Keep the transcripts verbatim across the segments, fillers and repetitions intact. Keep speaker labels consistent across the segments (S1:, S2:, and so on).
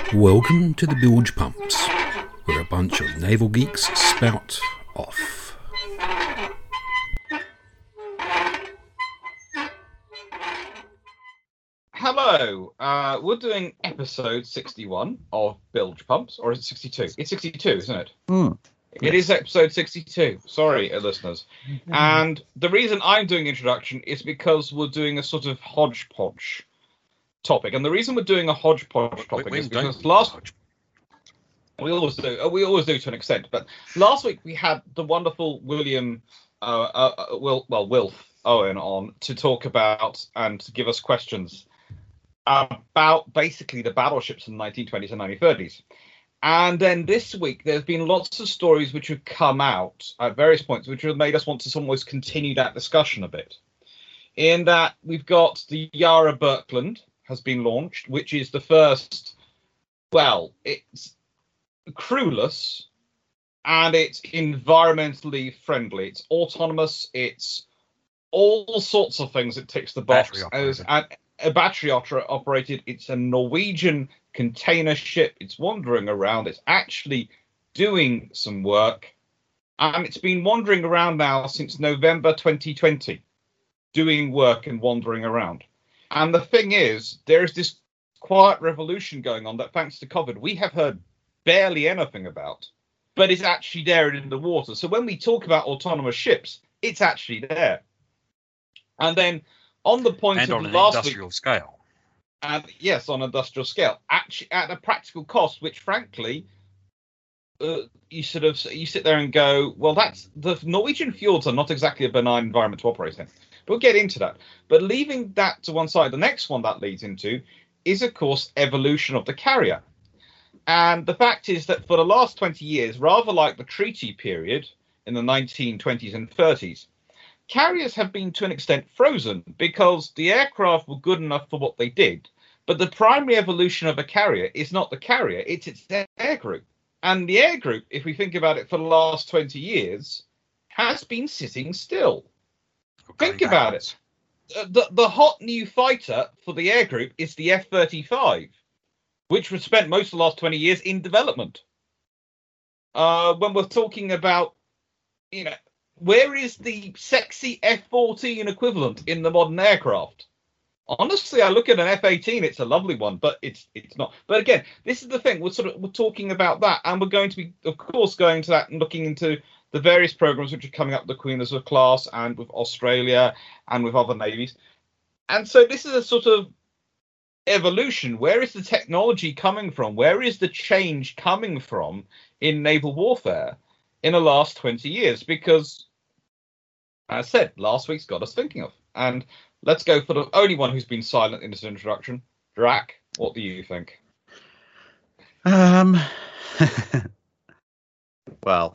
S1: Welcome to the Bilge Pumps, where a bunch of naval geeks spout off.
S2: Hello, uh, we're doing episode sixty-one of Bilge Pumps, or is it sixty-two? It's sixty-two, isn't it?
S3: Mm.
S2: It is episode sixty-two. Sorry, uh, listeners. Mm-hmm. And the reason I'm doing the introduction is because we're doing a sort of hodgepodge topic. And the reason we're doing a hodgepodge topic
S4: we, we
S2: is because last week, we always do, we always do to an extent, but last week we had the wonderful William, uh, uh, Will, well, Wilf Owen on to talk about and to give us questions about basically the battleships in the nineteen twenties and nineteen thirties. And then this week, there's been lots of stories which have come out at various points, which have made us want to almost continue that discussion a bit. In that, we've got the Yara Birkeland has been launched, which is the first, well, it's crewless, and it's environmentally friendly. It's autonomous, it's all sorts of things. It ticks the box. As, and a battery operated, it's a Norwegian container ship. It's wandering around. It's actually doing some work, and it's been wandering around now since November twenty twenty, doing work and wandering around. And the thing is, there is this quiet revolution going on that, thanks to COVID, we have heard barely anything about, but it's actually there in the water. So when we talk about autonomous ships, it's actually there. And then on the point
S4: and
S2: of
S4: on an
S2: last
S4: industrial
S2: week,
S4: scale.
S2: And yes, on industrial scale, actually at a practical cost, which frankly, uh, you sort of you sit there and go, well, that's the Norwegian fjords are not exactly a benign environment to operate in. But we'll get into that. But leaving that to one side, the next one that leads into is, of course, evolution of the carrier. And the fact is that for the last twenty years, rather like the treaty period in the nineteen twenties and thirties, carriers have been to an extent frozen because the aircraft were good enough for what they did. But the primary evolution of a carrier is not the carrier, it's its air group. And the air group, if we think about it for the last twenty years, has been sitting still.
S4: Okay,
S2: think about it. Uh, the, the hot new fighter for the air group is the F thirty-five, which was spent most of the last twenty years in development. Uh, when we're talking about, you know, where is the sexy F fourteen equivalent in the modern aircraft? Honestly, I look at an F eighteen, it's a lovely one, but it's it's not. But again, this is the thing, we're sort of we're talking about that, and we're going to be, of course, going to that and looking into the various programs which are coming up with the Queen Elizabeth class and with Australia and with other navies. And so this is a sort of evolution. Where is the technology coming from? Where is the change coming from in naval warfare in the last twenty years? Because, as I said, last week's got us thinking of. And let's go for the only one who's been silent in this introduction. Drac, what do you think?
S3: Um. well,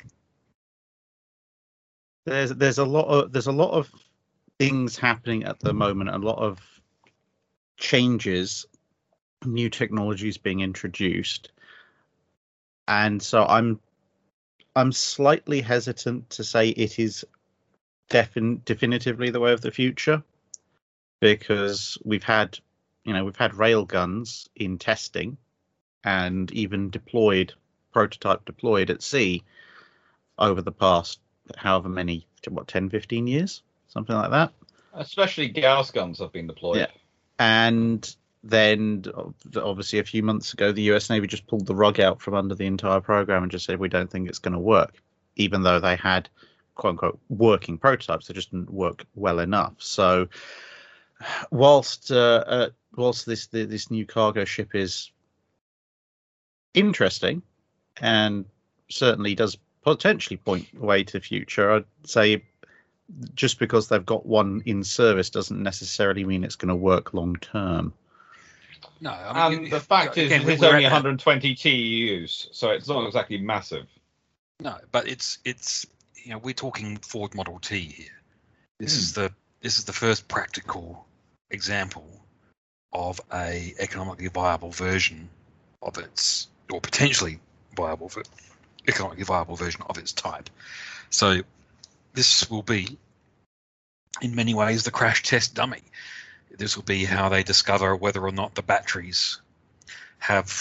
S3: there's there's a lot of there's a lot of things happening at the moment. A lot of changes, new technologies being introduced, and so I'm I'm slightly hesitant to say it is defin- definitively the way of the future, because we've had, you know, we've had rail guns in testing and even deployed, prototype deployed at sea over the past however many, what, ten, fifteen years, something like that.
S2: Especially Gauss guns have been deployed.
S3: Yeah. And then obviously a few months ago, the U S Navy just pulled the rug out from under the entire program and just said, we don't think it's going to work, even though they had, quote unquote, working prototypes. They just didn't work well enough. So whilst uh, uh, whilst this this new cargo ship is interesting and certainly does potentially point the way to the future, I'd say just because they've got one in service doesn't necessarily mean it's going to work long term.
S4: No, I mean,
S2: and
S4: you,
S2: the fact
S4: again,
S2: is, it's
S4: we're
S2: only
S4: at,
S2: one hundred twenty T E Us, so it's not exactly massive.
S4: No, but it's it's you know we're talking Ford Model T here. This mm. is the this is the first practical example of a economically viable version of its, or potentially viable for economically viable version of its type. So this will be, in many ways, the crash test dummy. This will be how they discover whether or not the batteries have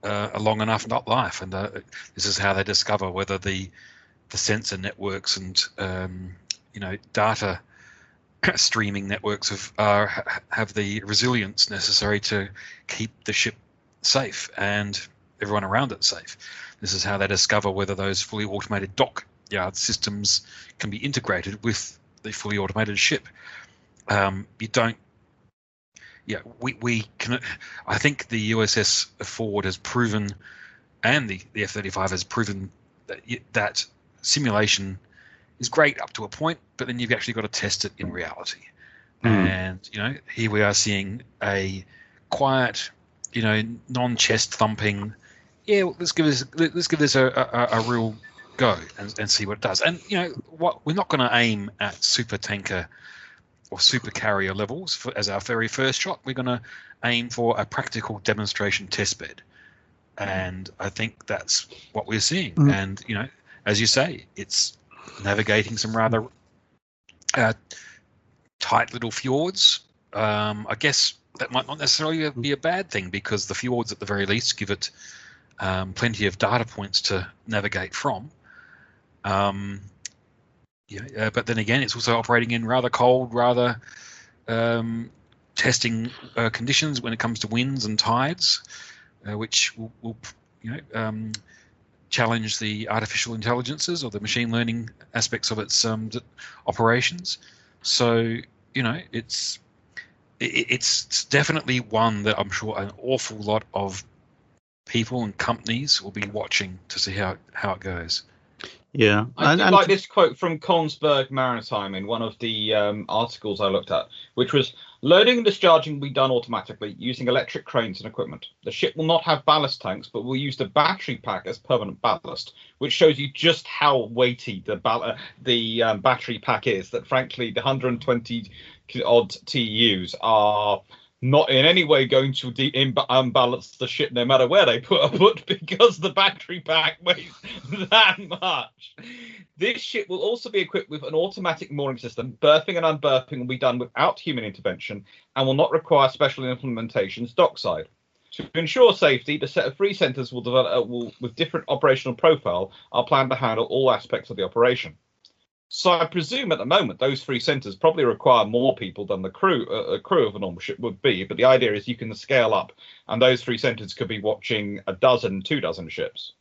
S4: uh, a long enough not life, and uh, this is how they discover whether the the sensor networks and um, you know data streaming networks have uh, have the resilience necessary to keep the ship safe and everyone around it safe. This is how they discover whether those fully automated dock yard systems can be integrated with the fully automated ship. Um, you don't. Yeah, we, we can. I think the U S S Ford has proven, and the, the F thirty-five has proven that that simulation is great up to a point, but then you've actually got to test it in reality. Mm. And you know, here we are seeing a quiet, you know, non-chest thumping. Yeah, let's give this let's give this a, a, a real go and, and see what it does. And you know, what we're not going to aim at super tanker or super carrier levels for, as our very first shot. We're going to aim for a practical demonstration test bed, and I think that's what we're seeing. Mm. And you know, as you say, it's navigating some rather uh, tight little fjords. Um, I guess that might not necessarily be a bad thing, because the fjords at the very least give it um, plenty of data points to navigate from. Um, yeah, uh, but then again, it's also operating in rather cold, rather um, testing uh, conditions when it comes to winds and tides, uh, which will, will you know, um, challenge the artificial intelligences or the machine learning aspects of its um, d- operations. So, you know, it's it, it's definitely one that I'm sure an awful lot of people and companies will be watching to see how how it goes.
S3: Yeah,
S2: I
S3: and,
S2: did
S3: and
S2: like this quote from Kongsberg Maritime in one of the um, articles I looked at, which was, loading and discharging will be done automatically using electric cranes and equipment. The ship will not have ballast tanks, but will use the battery pack as permanent ballast, which shows you just how weighty the ball- the um, battery pack is, that frankly the one hundred twenty odd T E Us are not in any way going to de- imb- unbalance the ship no matter where they put a put, because the battery pack weighs that much. This ship will also be equipped with an automatic mooring system. Berthing and unberthing will be done without human intervention and will not require special implementations dockside. To ensure safety, the set of three centres will develop uh, will, with different operational profile are planned to handle all aspects of the operation. So I presume at the moment those three centres probably require more people than the crew uh, a crew of a normal ship would be. But the idea is you can scale up, and those three centres could be watching a dozen, two dozen ships.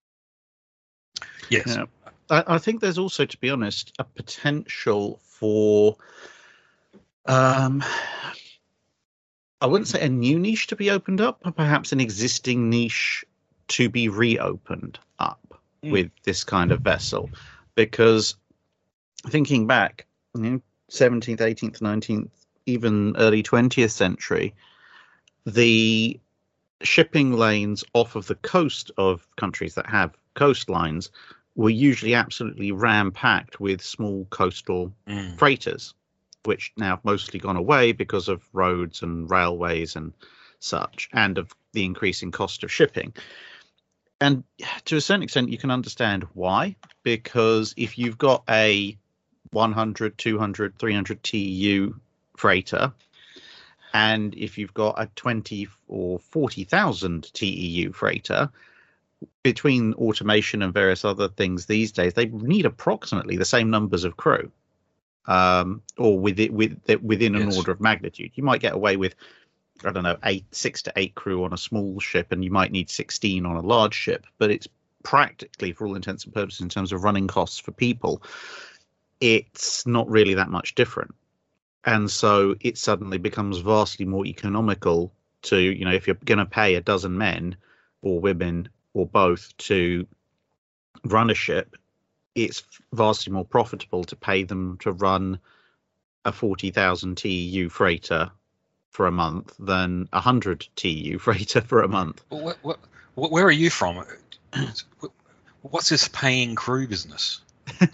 S4: Yes,
S3: yeah. I, I think there's also, to be honest, a potential for, um, I wouldn't say a new niche to be opened up, but perhaps an existing niche to be reopened up mm. with this kind of vessel, because thinking back, you know, seventeenth, eighteenth, nineteenth, even early twentieth century, the shipping lanes off of the coast of countries that have coastlines were usually absolutely ram-packed with small coastal mm. freighters, which now have mostly gone away because of roads and railways and such, and of the increasing cost of shipping. And to a certain extent, you can understand why, because if you've got a one hundred, two hundred, three hundred T E U freighter, and if you've got a twenty or forty thousand T E U freighter, between automation and various other things these days, they need approximately the same numbers of crew, um, or with it, with, within an yes. order of magnitude. You might get away with, I don't know, eight, six to eight crew on a small ship, and you might need sixteen on a large ship, but it's practically, for all intents and purposes, in terms of running costs for people, it's not really that much different. And so it suddenly becomes vastly more economical to, you know, if you're going to pay a dozen men or women or both to run a ship, it's vastly more profitable to pay them to run a forty thousand T E U freighter for a month than a one hundred T E U freighter for a month.
S4: What, what, what, where are you from? What's this paying crew business?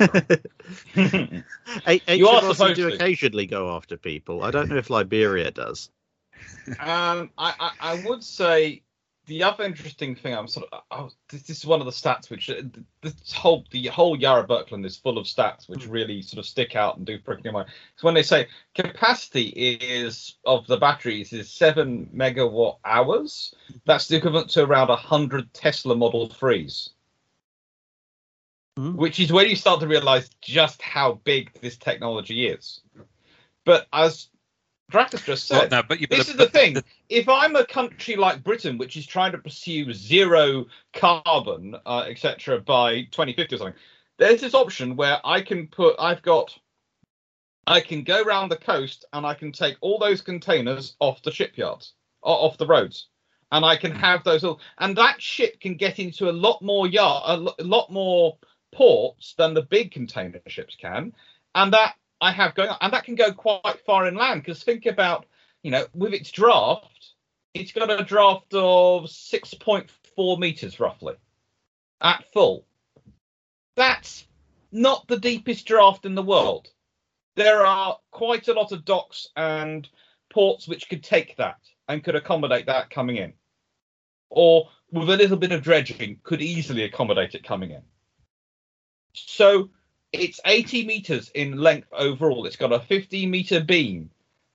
S3: H M S do occasionally go after people. I don't know if Liberia does.
S2: Um, I, I, I would say the other interesting thing, I'm sort of, oh, this, this is one of the stats which uh, this whole the whole Yarra Birkeland is full of stats which really sort of stick out and do prick me mind. So when they say capacity is of the batteries is seven megawatt hours, that's the equivalent to around a hundred Tesla Model threes, mm. which is when you start to realize just how big this technology is. But as Dracus just said,
S4: well, no, but you,
S2: this
S4: but,
S2: is
S4: but,
S2: the thing.
S4: The,
S2: if I'm a country like Britain, which is trying to pursue zero carbon, uh, et cetera, by twenty fifty or something, there's this option where I can put, I've got, I can go around the coast and I can take all those containers off the shipyards, off the roads, and I can have those all, and that ship can get into a lot more yard, a lot more ports than the big container ships can, and that. I have going on, and that can go quite far inland, because think about, you know, with its draft, it's got a draft of six point four meters roughly at full. That's not the deepest draft in the world. There are quite a lot of docks and ports which could take that and could accommodate that coming in, or with a little bit of dredging could easily accommodate it coming in. So it's eighty meters in length overall. It's got a fifteen meter beam.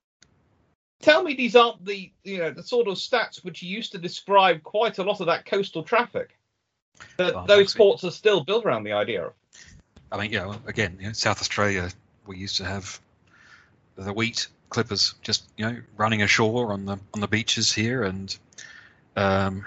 S2: Tell me these aren't the, you know, the sort of stats which used to describe quite a lot of that coastal traffic. That
S4: well,
S2: those ports are still built around the idea of.
S4: I mean, you know, again, you know, South Australia, we used to have the wheat clippers just, you know, running ashore on the on the beaches here, and um,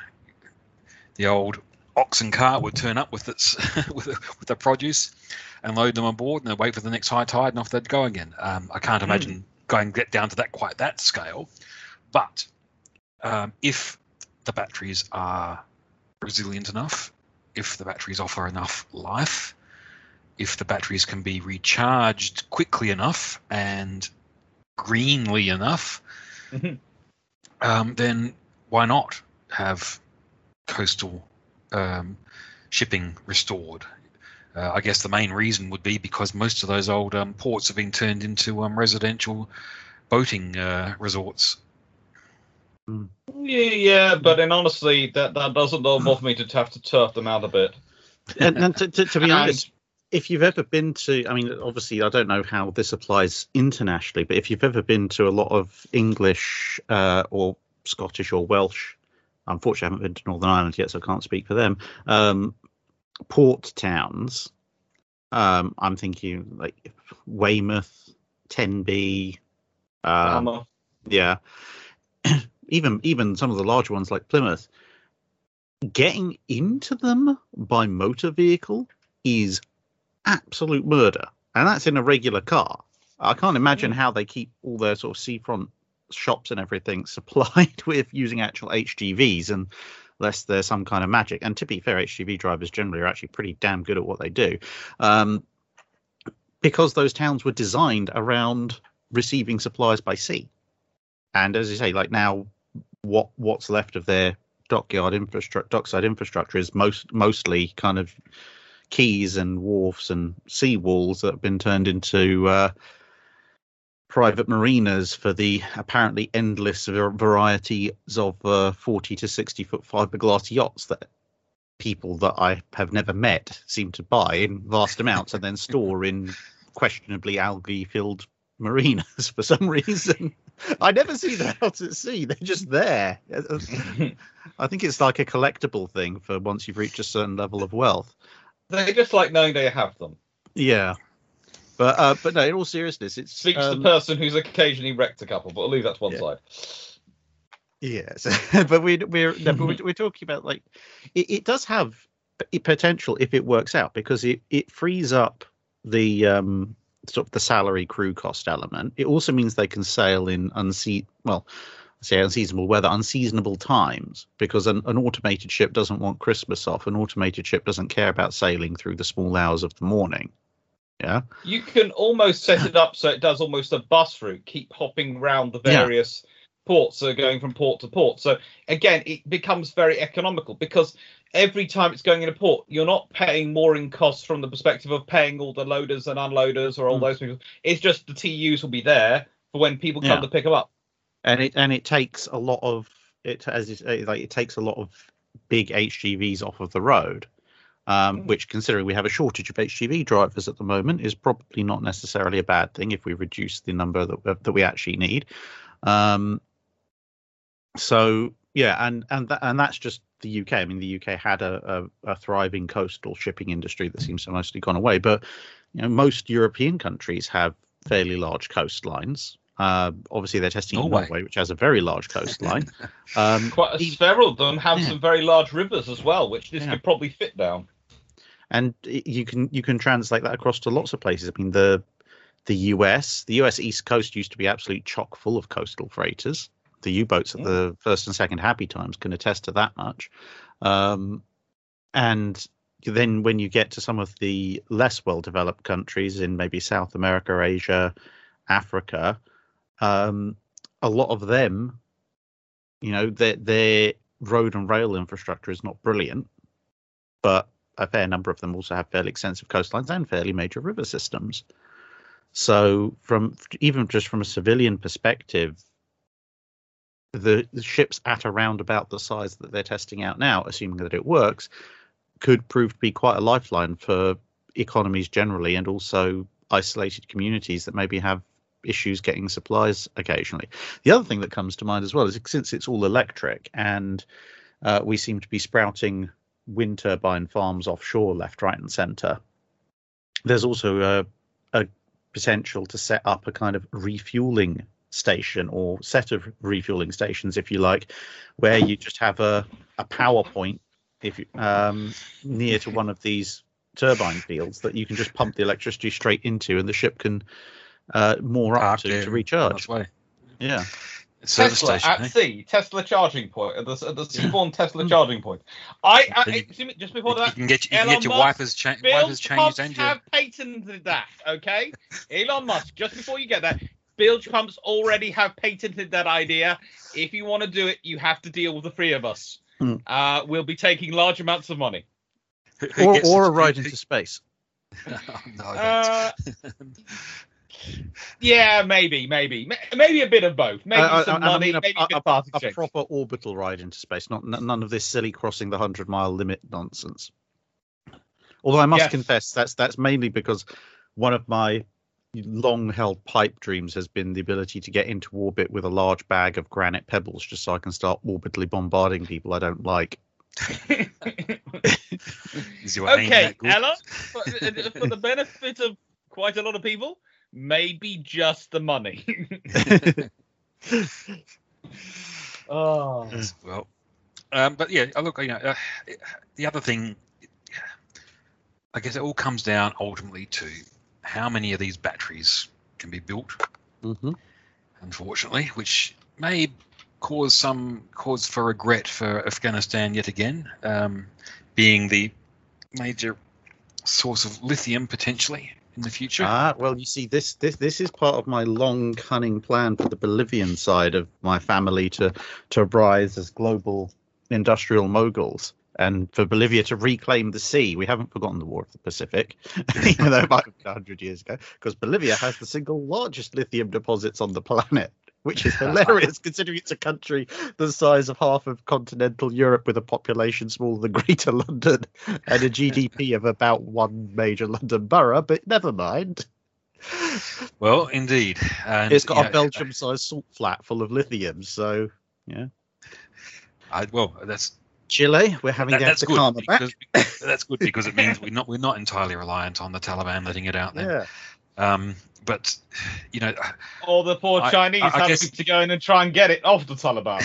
S4: the old oxen cart would turn up with its with with the produce and load them on board, and they'd wait for the next high tide, and off they'd go again. Um, I can't imagine mm. going get down to that quite that scale, but um, if the batteries are resilient enough, if the batteries offer enough life, if the batteries can be recharged quickly enough and greenly enough, mm-hmm. um, then why not have coastal um, shipping restored? Uh, I guess the main reason would be because most of those old um, ports have been turned into um, residential boating uh, resorts.
S2: Yeah, yeah, but then honestly, that, that doesn't bother me to have to turf them out a bit.
S3: And, and to, to, to be
S2: and,
S3: honest, if you've ever been to, I mean, obviously, I don't know how this applies internationally, but if you've ever been to a lot of English uh, or Scottish or Welsh, unfortunately, I haven't been to Northern Ireland yet, so I can't speak for them, um, port towns, um, I'm thinking like Weymouth, Tenby, um, yeah, even even some of the larger ones like Plymouth. Getting into them by motor vehicle is absolute murder, and that's in a regular car. I can't imagine how they keep all their sort of seafront shops and everything supplied with using actual H G Vs, and unless there's some kind of magic. And to be fair, H G V drivers generally are actually pretty damn good at what they do, um, because those towns were designed around receiving supplies by sea. And as you say, like now, what what's left of their dockyard infrastructure, dockside infrastructure, is most mostly kind of quays and wharfs and sea walls that have been turned into uh, private marinas for the apparently endless varieties of uh, forty to sixty foot fiberglass yachts that people that I have never met seem to buy in vast amounts and then store in questionably algae filled marinas for some reason. I never see them out at sea. They're just there. I think it's like a collectible thing for once you've reached a certain level of wealth.
S2: They just like knowing they have them.
S3: Yeah. But uh, but no, in all seriousness, it's
S2: speaks
S3: um,
S2: the person who's occasionally wrecked a couple, but I'll leave that to one
S3: yeah.
S2: side.
S3: Yes, but we we're no, but we're, we're talking about like it, it does have potential if it works out, because it, it frees up the um sort of the salary crew cost element. It also means they can sail in unse well, say unseasonable weather, unseasonable times, because an, an automated ship doesn't want Christmas off. An automated ship doesn't care about sailing through the small hours of the morning. Yeah,
S2: you can almost set it up so it does almost a bus route, keep hopping around the various yeah. ports, so going from port to port. So again, it becomes very economical, because every time it's going in a port, you're not paying mooring costs from the perspective of paying all the loaders and unloaders or all mm. those people. It's just the T Us will be there for when people come yeah. to pick them up.
S3: And it and it takes a lot of it as you say, like it takes a lot of big H G Vs off of the road, um,
S2: Mm.
S3: which, considering we have a shortage of H G V drivers at the moment, is probably not necessarily a bad thing if we reduce the number that that we actually need. Um, so yeah, and and that, and that's just the U K. I mean, the U K had a, a, a thriving coastal shipping industry that seems to have mostly gone away, but you know, most European countries have fairly large coastlines. Uh, obviously, they're testing in
S4: Norway.
S3: Norway, which has a very large coastline. Um,
S2: Quite a,
S3: even-
S2: several of them have
S3: Yeah.
S2: some very large rivers as well, which this
S3: Yeah.
S2: could probably fit down.
S3: and it- you can you can translate that across to lots of places. I mean, the the U S, the U S East Coast used to be absolutely chock full of coastal freighters. The U-boats at the first and second Happy Times can attest to that much. Um, and then when you get to some of the less well-developed countries in maybe South America, Asia, Africa, um, a lot of them, you know, their their road and rail infrastructure is not brilliant, but a fair number of them also have fairly extensive coastlines and fairly major river systems. So, from even just from a civilian perspective, the, the ships at around about the size that they're testing out now, assuming that it works, could prove to be quite a lifeline for economies generally, and also isolated communities that maybe have issues getting supplies occasionally. The other thing that comes to mind as well is, since it's all electric and uh, we seem to be sprouting wind turbine farms offshore left, right, and centre, there's also a, a potential to set up a kind of refueling station, or set of refueling stations, if you like, where you just have a, a power point if you, um, near to one of these turbine fields that you can just pump the electricity straight into, and the ship can uh, moor up
S4: Park
S3: to,
S4: there
S3: to
S4: and
S3: recharge.
S4: on its way.
S3: Yeah.
S4: Service
S2: Tesla
S4: station.
S2: at
S4: eh?
S2: sea, Tesla charging point, at the, at the Seabourn Tesla charging point. I, I
S4: Then you-
S2: excuse me, just before
S4: You, you
S2: that,
S4: can get, you can
S2: Elon
S4: get your
S2: Musk
S4: wipers, cha-
S2: Bill
S4: wipers changed
S2: Pumps
S4: and your
S2: have patented that, okay? Elon Musk, just before you get that, bilge pumps already have patented that idea. If you want to do it, you have to deal with the three of us.
S3: Hmm.
S2: Uh, we'll be taking large amounts of money.
S4: who- who
S3: Or,
S4: gets
S3: or
S4: to-
S3: a ride
S4: who-
S3: into space.
S4: who- no,
S2: Uh,
S4: thanks.
S2: yeah, maybe, maybe, Ma- maybe a bit of both. Maybe
S3: Uh,
S2: some
S3: I- I
S2: money,
S3: mean a,
S2: maybe a bit
S3: a,
S2: of part
S3: a, a
S2: exchange.
S3: proper orbital ride into space, not n- none of this silly crossing the hundred mile limit nonsense. Although I must
S2: Yes.
S3: confess, that's that's mainly because one of my long held pipe dreams has been the ability to get into orbit with a large bag of granite pebbles, just so I can start orbitally bombarding people I don't like.
S4: Is your aim
S2: Okay,
S4: that good?
S2: Ella, for, for the benefit of quite a lot of people, maybe just the money. oh.
S4: Well, um, but yeah, uh, look, you know, uh, the other thing, I guess it all comes down ultimately to how many of these batteries can be built,
S3: Mm-hmm.
S4: unfortunately, which may cause some cause for regret for Afghanistan yet again, um, being the major source of lithium potentially in the future.
S3: Ah, well, you see, this this this is part of my long, cunning plan for the Bolivian side of my family to to rise as global industrial moguls, and for Bolivia to reclaim the sea. We haven't forgotten the War of the Pacific, even though it might have been one hundred years ago, because Bolivia has the single largest lithium deposits on the planet, which is hilarious considering it's a country the size of half of continental Europe with a population smaller than Greater London and a G D P of about one major London borough, but never mind.
S4: Well, indeed, and
S3: It's got
S4: you
S3: a
S4: know,
S3: Belgium-sized salt flat full of lithium, so yeah.
S4: I, well, that's
S3: Chile, we're having
S4: that,
S3: the
S4: that's good
S3: Atacama back.
S4: because that's good because it means we're not we're not entirely reliant on the Taliban letting it out there.
S3: Yeah.
S4: Um, but you know,
S2: Or the poor
S4: I-
S2: Chinese
S4: I- I
S2: having
S4: guess-
S2: to go in and try and get it off the Taliban.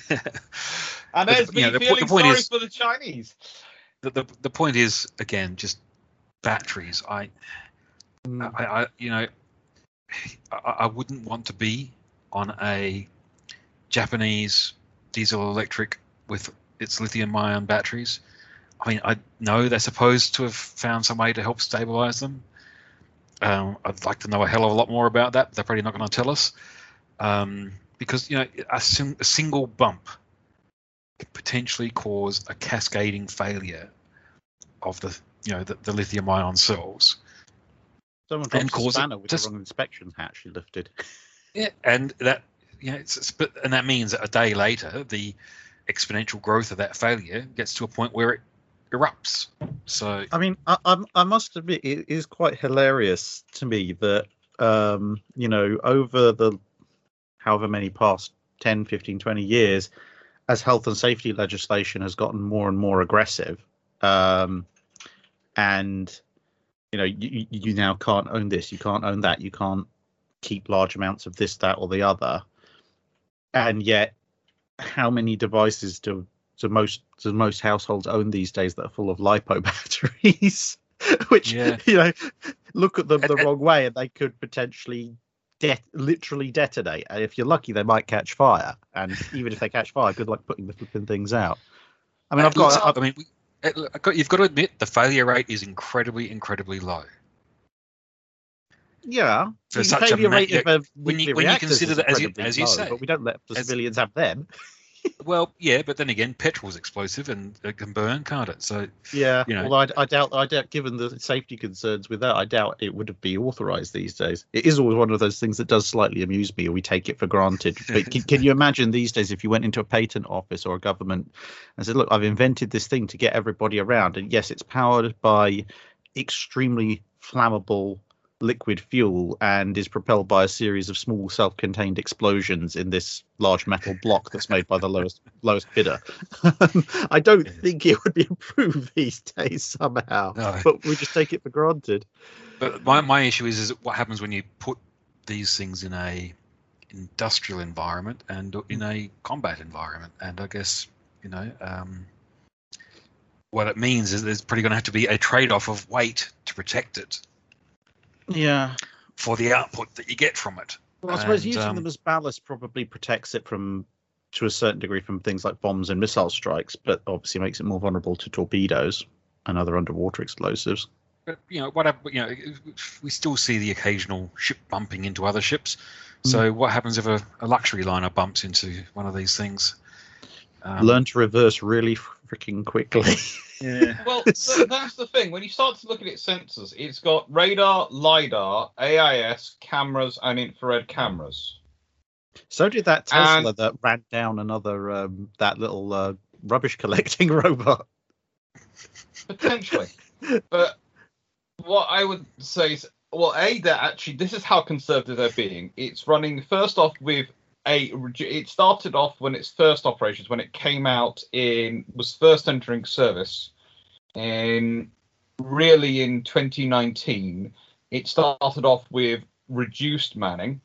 S2: And
S4: But,
S2: there's
S4: you
S2: me
S4: know, the po-
S2: feeling
S4: the point
S2: sorry
S4: is-
S2: for the Chinese.
S4: the, the the point is again just batteries. I
S3: Mm.
S4: I, I you know I, I wouldn't want to be on a Japanese diesel electric with its lithium ion batteries. I mean, I know they're supposed to have found some way to help stabilize them. Um, I'd like to know a hell of a lot more about that. They're probably not going to tell us, um, because you know a, sim- a single bump could potentially cause a cascading failure of the you know the, the lithium ion cells.
S3: Someone
S4: and
S3: drops a
S4: cause it
S3: spanner with
S4: just-
S3: the wrong inspection hatch she lifted.
S4: Yeah, and that you know, it's, it's but and that means that a day later, the exponential growth of that failure gets to a point where it erupts. So
S3: I mean, I, I, I must admit, it is quite hilarious to me that, um, you know, over the however many past ten, fifteen, twenty years, as health and safety legislation has gotten more and more aggressive, um, and, you know, you, you now can't own this, you can't own that, you can't keep large amounts of this, that, or the other. And yet, how many devices do So most so most households own these days that are full of LiPo batteries, which,
S4: Yeah.
S3: you know, look at them the
S4: And- and-
S3: wrong way and they could potentially de- literally detonate. And if you're lucky, they might catch fire. And even if they catch fire, good luck putting the flipping things out. I mean, I've got.
S4: Look,
S3: I've,
S4: I mean, we, I've got, you've got to admit the failure rate is incredibly, incredibly low.
S3: yeah,
S4: For
S3: the
S4: such a
S3: failure
S4: ma-
S3: rate
S4: yeah,
S3: of
S4: when you-
S3: nuclear
S4: when you
S3: reactors
S4: consider
S3: is
S4: that, as you-
S3: incredibly
S4: as you
S3: low,
S4: say,
S3: but we don't let the
S4: as-
S3: civilians have them.
S4: Well, yeah, but then again, petrol's explosive and it can burn, can't it? So
S3: Yeah,
S4: You know.
S3: although I, I doubt, I doubt, given the safety concerns with that, I doubt it would be authorised these days. It is always one of those things that does slightly amuse me, or we take it for granted. But can, can you imagine these days if you went into a patent office or a government and said, "Look, I've invented this thing to get everybody around, and yes, it's powered by extremely flammable liquid fuel and is propelled by a series of small self-contained explosions in this large metal block that's made by the lowest lowest bidder." I don't think it would be approved these days somehow,
S4: No.
S3: but we just take it for granted.
S4: But my, my issue is is what happens when you put these things in a industrial environment and in a combat environment, and I guess you know um, what it means is there's probably going to have to be a trade-off of weight to protect it
S3: Yeah.
S4: for the output that you get from it.
S3: Well, I suppose
S4: And,
S3: using
S4: um,
S3: them as ballast probably protects it from, to a certain degree, from things like bombs and missile strikes, but obviously makes it more vulnerable to torpedoes and other underwater explosives.
S4: But you know, what hap- you know, we still see the occasional ship bumping into other ships. So what happens if a, a luxury liner bumps into one of these things? Um,
S3: Learn to reverse really freaking quickly.
S4: Yeah.
S2: Well, th- that's the thing. When you start to look at its sensors, it's got radar, LiDAR, A I S, cameras, and infrared cameras.
S3: So did that Tesla
S2: And-
S3: that ran down another um, that little uh, rubbish collecting robot.
S2: Potentially. But what I would say is, well, A, that actually, this is how conservative they're being. It's running, first off, with a, it started off when its first operations, when it came out in, was first entering service in, really in twenty nineteen. It started off with reduced manning.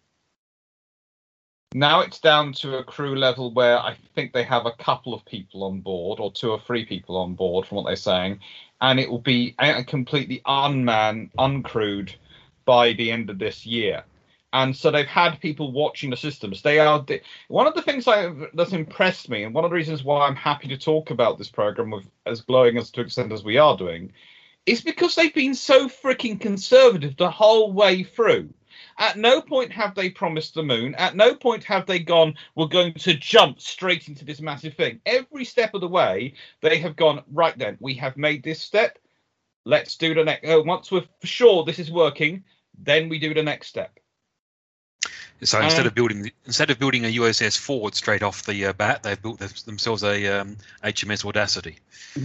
S2: Now it's down to a crew level where I think they have a couple of people on board, or two or three people on board, from what they're saying, and it will be a- completely unmanned, uncrewed by the end of this year. And so they've had people watching the systems. They are one of the things I, that's impressed me, and one of the reasons why I'm happy to talk about this program with as glowing as to extent as we are doing, is because they've been so freaking conservative the whole way through. At no point have they promised the moon. At no point have they gone, we're going to jump straight into this massive thing. Every step of the way, they have gone, right then, we have made this step. Let's do the next. Uh, once we're for sure this is working, then we do the next step.
S4: So instead
S2: Um,
S4: of building instead of building a U S S Ford straight off the uh, bat, they've built them- themselves a um, H M S Audacity.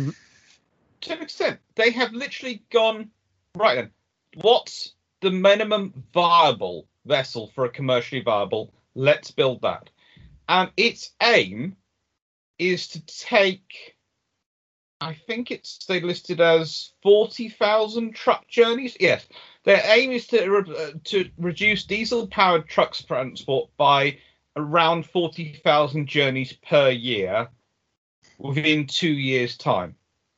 S2: To an extent, they have literally gone, right then, what's the minimum viable vessel for a commercially viable? Let's build that. And its aim is to take, I think it's they listed as forty thousand truck journeys. Yes, their aim is to re- uh, to reduce diesel-powered trucks transport by around forty thousand journeys per year within two years' time.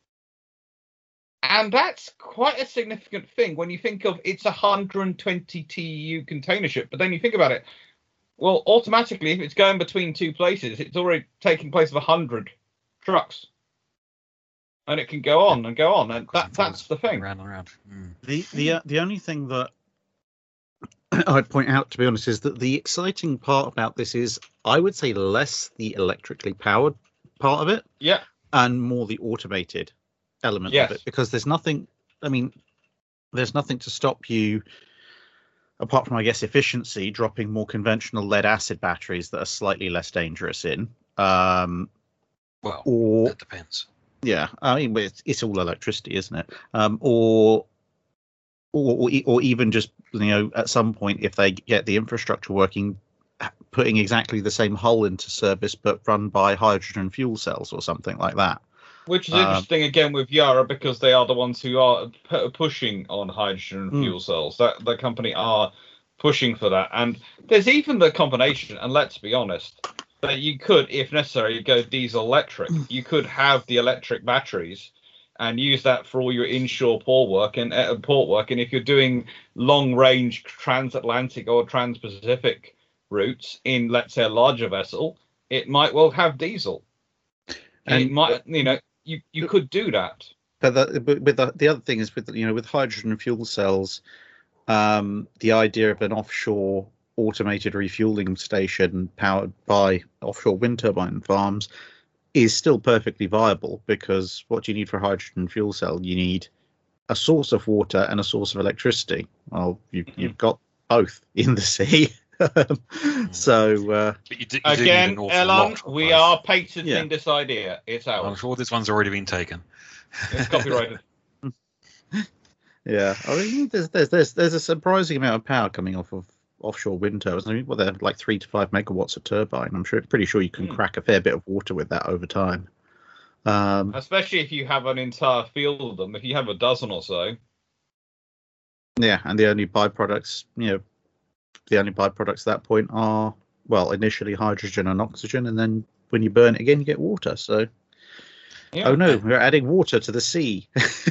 S2: And that's quite a significant thing when you think of it's a one hundred twenty T E U container ship. But then you think about it, well, automatically, if it's going between two places, it's already taking place of one hundred trucks. And it can go on and go on. And that, that's the thing.
S4: Round and round. Mm.
S3: The the uh, the only thing that I'd point out, to be honest, is that the exciting part about this is, I would say, less the electrically powered part of it
S2: Yeah.
S3: and more the automated element
S2: Yes.
S3: of it, because there's nothing. I mean, there's nothing to stop you apart from, I guess, efficiency, dropping more conventional lead acid batteries that are slightly less dangerous in. Um,
S4: Well,
S3: or
S4: that depends.
S3: yeah, I mean, it's, it's all electricity, isn't it? Um, or, or, or, e- or even just, you know, at some point, if they get the infrastructure working, putting exactly the same hull into service, but run by hydrogen fuel cells or something like that.
S2: Which is
S3: Um,
S2: interesting again with Yara, because they are the ones who are p- pushing on hydrogen
S3: Mm.
S2: fuel cells. That the company are pushing for that, and there's even the combination. And let's be honest, that you could, if necessary, go diesel electric. You could have the electric batteries and use that for all your inshore port work and uh, port work. And if you're doing long range transatlantic or trans-Pacific routes in, let's say, a larger vessel, it might well have diesel.
S3: And-
S2: it might, you know, you you could do that.
S3: But, the, but with the, the other thing is with, you know, with hydrogen fuel cells, um, the idea of an offshore automated refueling station powered by offshore wind turbine farms is still perfectly viable, because what do you need for a hydrogen fuel cell? You need a source of water and a source of electricity. Well, you,
S2: Mm-hmm.
S3: you've got both in the sea. so uh,
S4: But you do, you do need
S2: Again,
S4: an awful
S2: Elan,
S4: lot of
S2: we
S4: both.
S2: are patenting
S3: Yeah.
S2: this idea. It's
S4: I'm
S2: ours.
S4: sure this one's already been taken.
S2: It's copyrighted.
S3: yeah, I mean, there's, there's there's there's a surprising amount of power coming off of offshore wind turbines. I mean, well, they're like three to five megawatts a turbine. I'm sure, pretty sure you can
S2: Hmm.
S3: crack a fair bit of water with that over time. Um,
S2: Especially if you have an entire field of them. If you have a dozen or so.
S3: yeah, and the only byproducts, you know, the only byproducts at that point are, well, initially hydrogen and oxygen, and then when you burn it again, you get water. So,
S2: Yeah.
S3: oh no, we're adding water to the sea.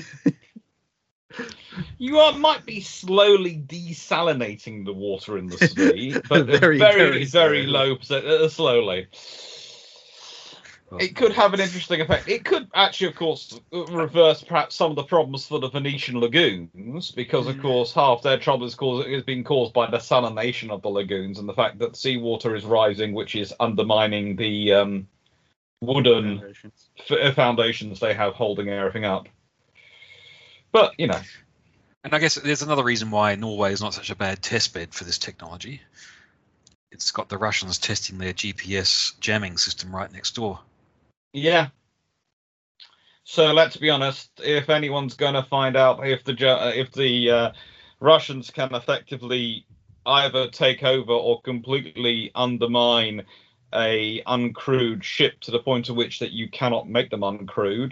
S2: You are, might be slowly desalinating the water in the sea, but
S3: Very,
S2: very, very,
S3: very
S2: very,
S3: slowly.
S2: low percent, uh, slowly.
S4: Well,
S2: It could have an interesting effect. It could actually, of course, reverse perhaps some of the problems for the Venetian lagoons, because, of course, half their trouble is, caused, is being caused by the salination of the lagoons and the fact that seawater is rising, which is undermining the um, wooden f- foundations they have holding everything up. But, you know.
S4: And I guess there's another reason why Norway is not such a bad test bed for this technology. It's got the Russians testing their G P S jamming system right next door.
S2: Yeah. So let's be honest. If anyone's going to find out if the Ger- if the uh, Russians can effectively either take over or completely undermine a uncrewed ship to the point at which that you cannot make them uncrewed,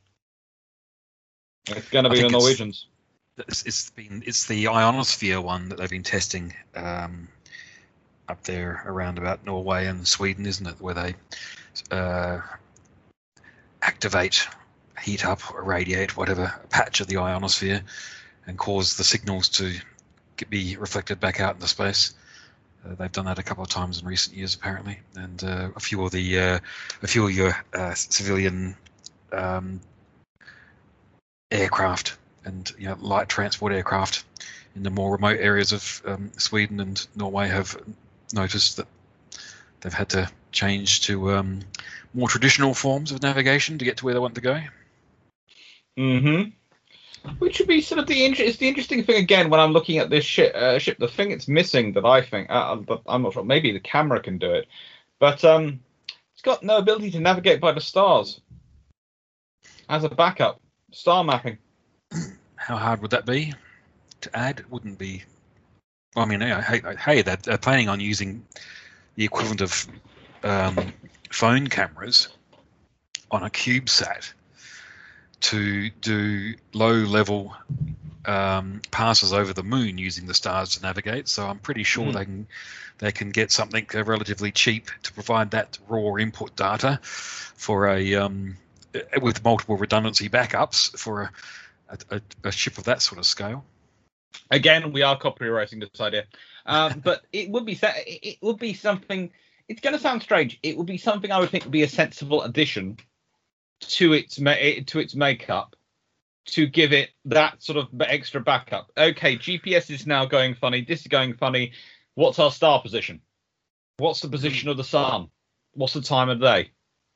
S2: it's going to
S4: I
S2: be the
S4: think it's-
S2: Norwegians.
S4: It's, it's been it's the ionosphere one that they've been testing um, up there around about Norway and Sweden, isn't it? Where they uh, activate, heat up, irradiate, whatever, a patch of the ionosphere and cause the signals to get, be reflected back out into space. Uh, they've done that a couple of times in recent years, apparently, and uh, a few of the uh, a few of your uh, civilian um, aircraft and you know, light transport aircraft in the more remote areas of um, Sweden and Norway have noticed that they've had to change to um, more traditional forms of navigation to get to where they want to go.
S2: Mm-hmm. Which would be sort of the inter- it's the interesting thing again when I'm looking at this ship. Uh, ship, the thing it's missing that I think, uh, but I'm not sure. Maybe the camera can do it, but um, it's got no ability to navigate by the stars as a backup. Star mapping.
S4: How hard would that be to add? It wouldn't be. Well, I mean, hey, hey, they're, they're planning on using the equivalent of um, phone cameras on a CubeSat to do low-level um, passes over the moon using the stars to navigate. So I'm pretty sure
S2: Mm.
S4: they can they can get something relatively cheap to provide that raw input data for a um, with multiple redundancy backups for a, a, a ship of that sort of scale.
S2: Again, we are copywriting this idea, um, but it would be sa- it would be something. It's going to sound strange. It would be something I would think would be a sensible addition to its ma- to its makeup to give it that sort of extra backup. Okay, G P S is now going funny. This is going funny. What's our star position? What's the position of the sun? What's the time of day?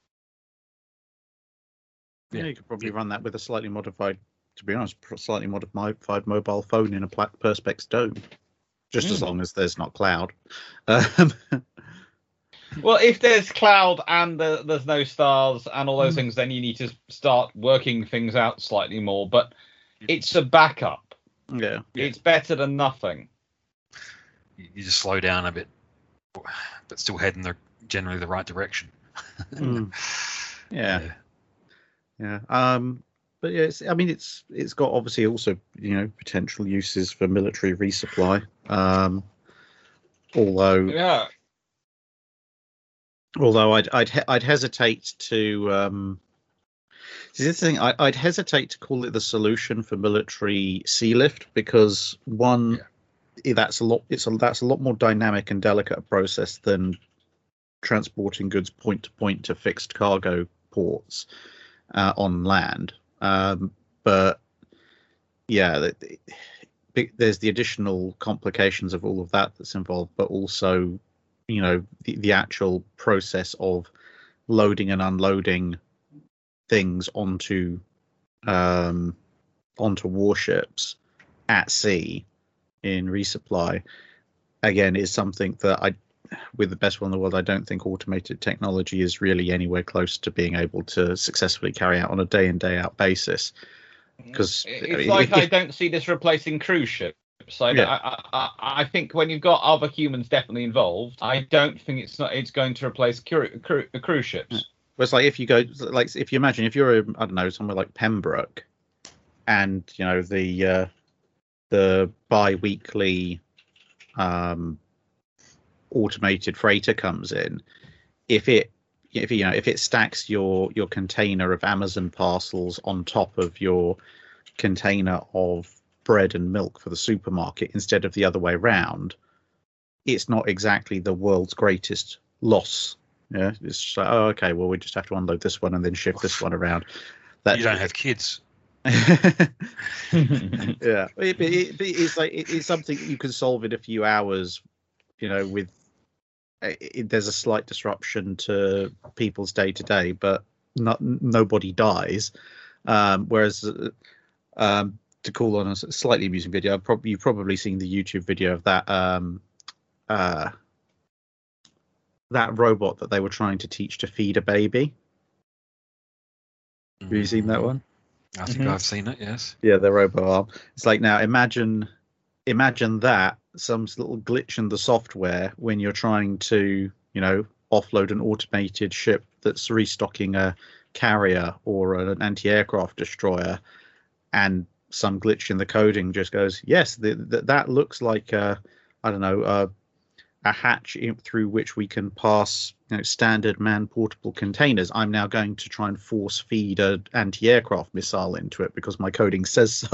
S3: Yeah,
S4: Yeah.
S3: you could probably run that with a slightly modified, to be honest, pro- slightly modified mobile phone in a pla- Perspex dome. just
S2: Mm.
S3: as long as there's not cloud. Um,
S2: Well, if there's cloud and the, there's no stars and all those
S3: Mm.
S2: things, then you need to start working things out slightly more. But it's a backup.
S3: yeah.
S4: Yeah.
S2: It's better than nothing.
S4: You, you just slow down a bit, but still head in the generally the right direction.
S3: Mm. Yeah. Yeah. Um, but yeah, it's, I mean, it's it's got obviously also, you know, potential uses for military resupply. Um, although
S2: Yeah.
S3: although I'd I'd he- I'd hesitate to. Um, see, this thing I, I'd hesitate to call it the solution for military sea lift because one, i- that's a lot. It's a that's a lot more dynamic and delicate a process than transporting goods point to point to fixed cargo ports uh, on land. Um, but yeah, the, the- big- there's the additional complications of all of that that's involved, but also, you know, the, the actual process of loading and unloading things onto um, onto warships at sea in resupply again is something that I, with the best will in the world, I don't think automated technology is really anywhere close to being able to successfully carry out on a day in day out basis. Because
S2: It's like I don't see this replacing cruise ships. I,
S3: Yeah.
S2: I, I, I think when you've got other humans definitely involved, I don't think it's not. It's going to replace cru- cru- cruise ships.
S3: Well, it's like if you go, like if you imagine if you're, I don't know, somewhere like Pembroke, and you know the uh, the bi-weekly um, automated freighter comes in, if it if you know if it stacks your your container of Amazon parcels on top of your container of bread and milk for the supermarket instead of the other way round, it's not exactly the world's greatest loss. Yeah, it's just like, oh, okay, well, we just have to unload this one and then shift this one around. That
S4: You don't have kids.
S3: yeah, it, it, it's like it, it's something you can solve in a few hours. You know, with it, there's a slight disruption to people's day to day, but not nobody dies. Um, whereas, uh, um, to call on a slightly amusing video, I've probably you've probably seen the YouTube video of that. Um, uh, that robot that they were trying to teach to feed a baby. Have you seen that one?
S4: I think
S2: Mhm.
S4: I've seen it. Yes.
S3: Yeah, the robo arm. It's like, now imagine imagine that some little glitch in the software when you're trying to, you know, offload an automated ship that's restocking a carrier or an anti-aircraft destroyer, and some glitch in the coding just goes, yes, the, the, that looks like a, I don't know, a, a hatch in, through which we can pass, you know, standard man-portable containers. I'm now going to try and force feed an anti-aircraft missile into it because my coding says so.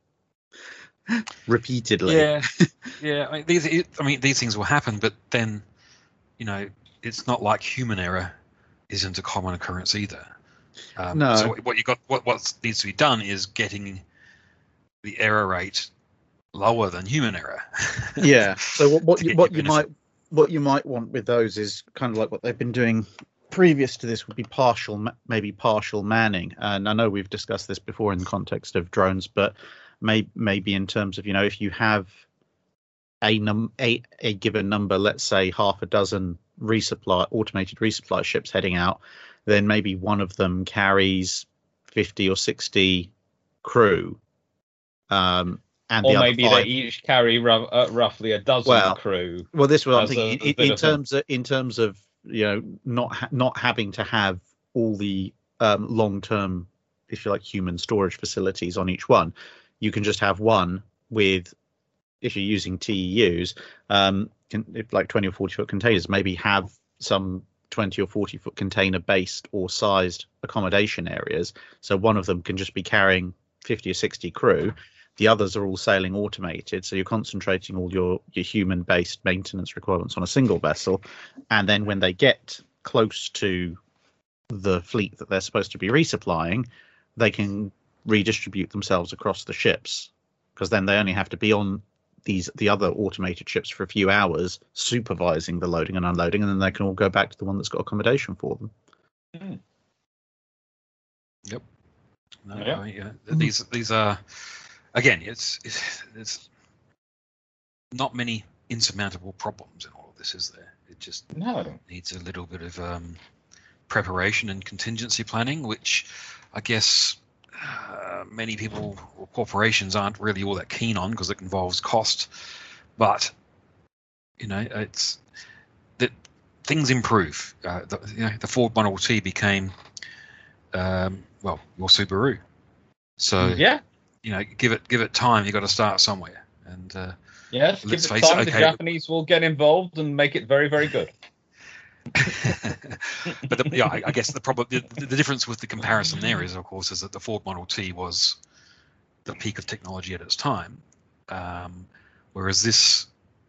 S3: Repeatedly.
S4: Yeah, yeah. I mean, these, I mean, these things will happen, but then, you know, it's not like human error isn't a common occurrence either. Um,
S3: No.
S4: So what you got, what what needs to be done is getting the error rate lower than human error.
S3: Yeah. So what, what
S4: To
S3: you
S4: get
S3: what
S4: your
S3: you might what you might want with those is kind of like what they've been doing previous to this would be partial, ma- maybe partial manning. And I know we've discussed this before in the context of drones, but may, maybe in terms of, you know, if you have a num a, a given number, let's say half a dozen resupply automated resupply ships heading out, then maybe one of them carries fifty or sixty crew. Um, and
S2: Or
S3: the
S2: maybe
S3: other
S2: they
S3: five,
S2: each carry ru- uh, roughly a dozen
S3: Well,
S2: crew.
S3: Well, this is what I'm
S2: as a-
S3: thinking.
S2: a
S3: In,
S2: bit
S3: in
S2: of a-
S3: terms of in terms of you know not ha- not having to have all the um, long term, if you like, human storage facilities on each one, you can just have one with, if you're using T E Us, um, can, if like twenty or forty foot containers, maybe have some twenty or forty foot container based or sized accommodation areas. So one of them can just be carrying fifty or sixty crew. The others are all sailing automated, so you're concentrating all your, your human-based maintenance requirements on a single vessel. And then when they get close to the fleet that they're supposed to be resupplying, they can redistribute themselves across the ships, because then they only have to be on these the other automated ships for a few hours, supervising the loading and unloading, and then they can all go back to the one that's got accommodation for them.
S2: Mm.
S4: Yep. No,
S2: Yeah.
S4: I, yeah. These these are, again, it's, it's it's not many insurmountable problems in all of this, is there? It just
S2: No.
S4: needs a little bit of um, preparation and contingency planning, which I guess uh, many people or corporations aren't really all that keen on because it involves cost. But you know, it's that things improve. Uh, the, you know, the Ford Model T became um, well, your Subaru. So
S2: Yeah.
S4: you know, give it give it time. You got to start somewhere. And uh,
S2: Yes.
S4: let's
S2: Give it
S4: face
S2: time.
S4: it,
S2: The
S4: okay.
S2: Japanese will get involved and make it very, very good.
S4: But the, yeah, I, I guess the problem, the, the difference with the comparison there is, of course, is that the Ford Model T was the peak of technology at its time, um, whereas this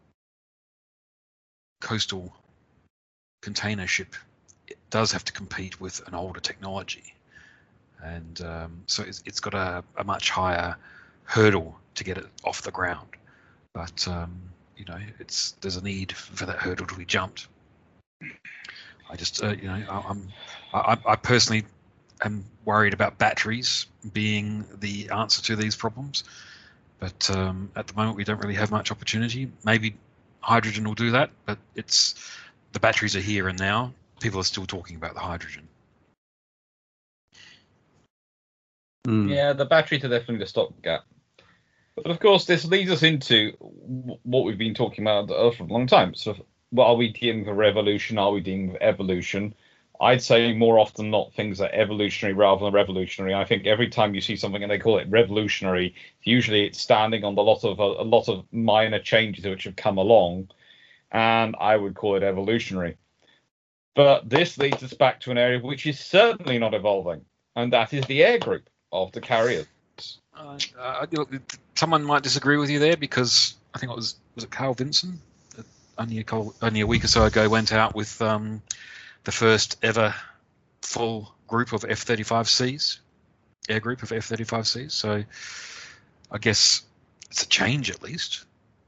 S4: coastal container ship, it does have to compete with an older technology, and um, so it's, it's got a, a much higher hurdle to get it off the ground. But um, you know, it's there's a need for that hurdle to be jumped. I just, uh, you know, I, I'm, I, I personally am worried about batteries being the answer to these problems. But um, at the moment, we don't really have much opportunity. Maybe hydrogen will do that, but it's the batteries are here and now. People are still talking about the hydrogen.
S3: Mm.
S2: Yeah, the batteries are definitely the stopgap. But of course, this leads us into what we've been talking about for a long time. So, what are we dealing with revolution? Are we dealing with evolution? I'd say more often than not, things are evolutionary rather than revolutionary. I think every time you see something and they call it revolutionary, usually it's standing on a lot of a, a lot of minor changes which have come along, and I would call it evolutionary. But this leads us back to an area which is certainly not evolving, and that is the air group of the carriers.
S4: Uh, uh, you know, someone might disagree with you there because I think it was was it Carl Vinson that only a couple, only a week or so ago went out with um, the first ever full group of F thirty-five Cs, air group of F thirty-five Cs. So I guess it's a change at least.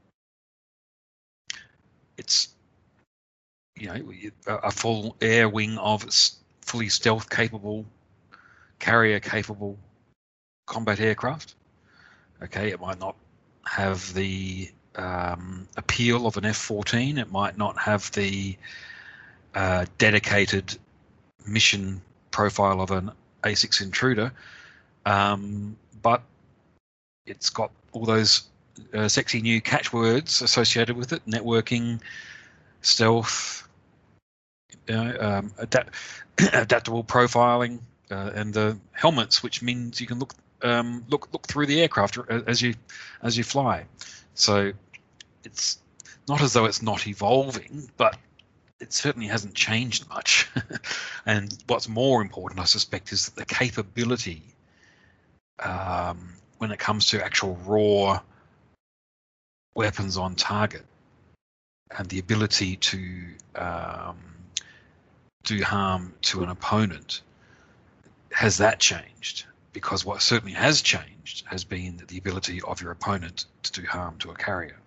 S4: It's you know a full air wing of fully stealth capable, carrier capable combat aircraft. Okay, it might not have the um, appeal of an F fourteen. It might not have the uh, dedicated mission profile of an A six Intruder, um, but it's got all those uh, sexy new catchwords associated with it: networking, stealth, you know, um, adapt- adaptable profiling, uh, and the helmets, which means you can look. Um, look look through the aircraft as you as you fly. So it's not as though it's not evolving, but it certainly hasn't changed much. And what's more important, I suspect, is that the capability um, when it comes to actual raw weapons on target and the ability to um, do harm to an opponent, has that changed? Because what certainly has changed has been the ability of your opponent to do harm to a carrier.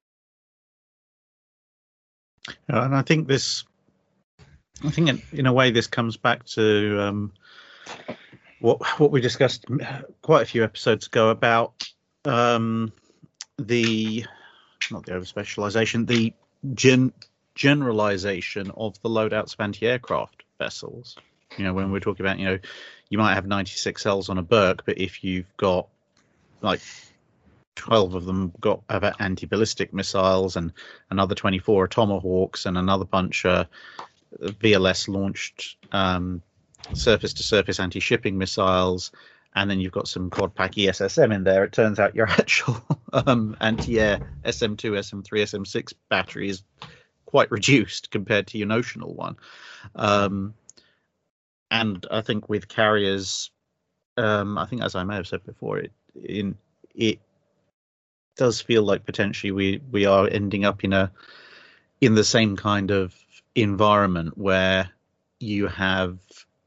S3: And I think this, I think in, in a way, this comes back to um, what what we discussed quite a few episodes ago about um, the not the over specialization, the gen, generalization of the loadouts of anti-aircraft vessels. You know, when we're talking about, you know, you might have ninety-six Ls on a Burke, but if you've got like twelve of them got have anti-ballistic missiles and another twenty-four are Tomahawks and another bunch are V L S launched um, surface-to-surface anti-shipping missiles, and then you've got some quad pack E S S M in there, it turns out your actual um, anti-air S M two, S M three, S M six battery is quite reduced compared to your notional one. Um, And I think with carriers, um, I think as I may have said before, it in it does feel like potentially we we are ending up in a in the same kind of environment where you have,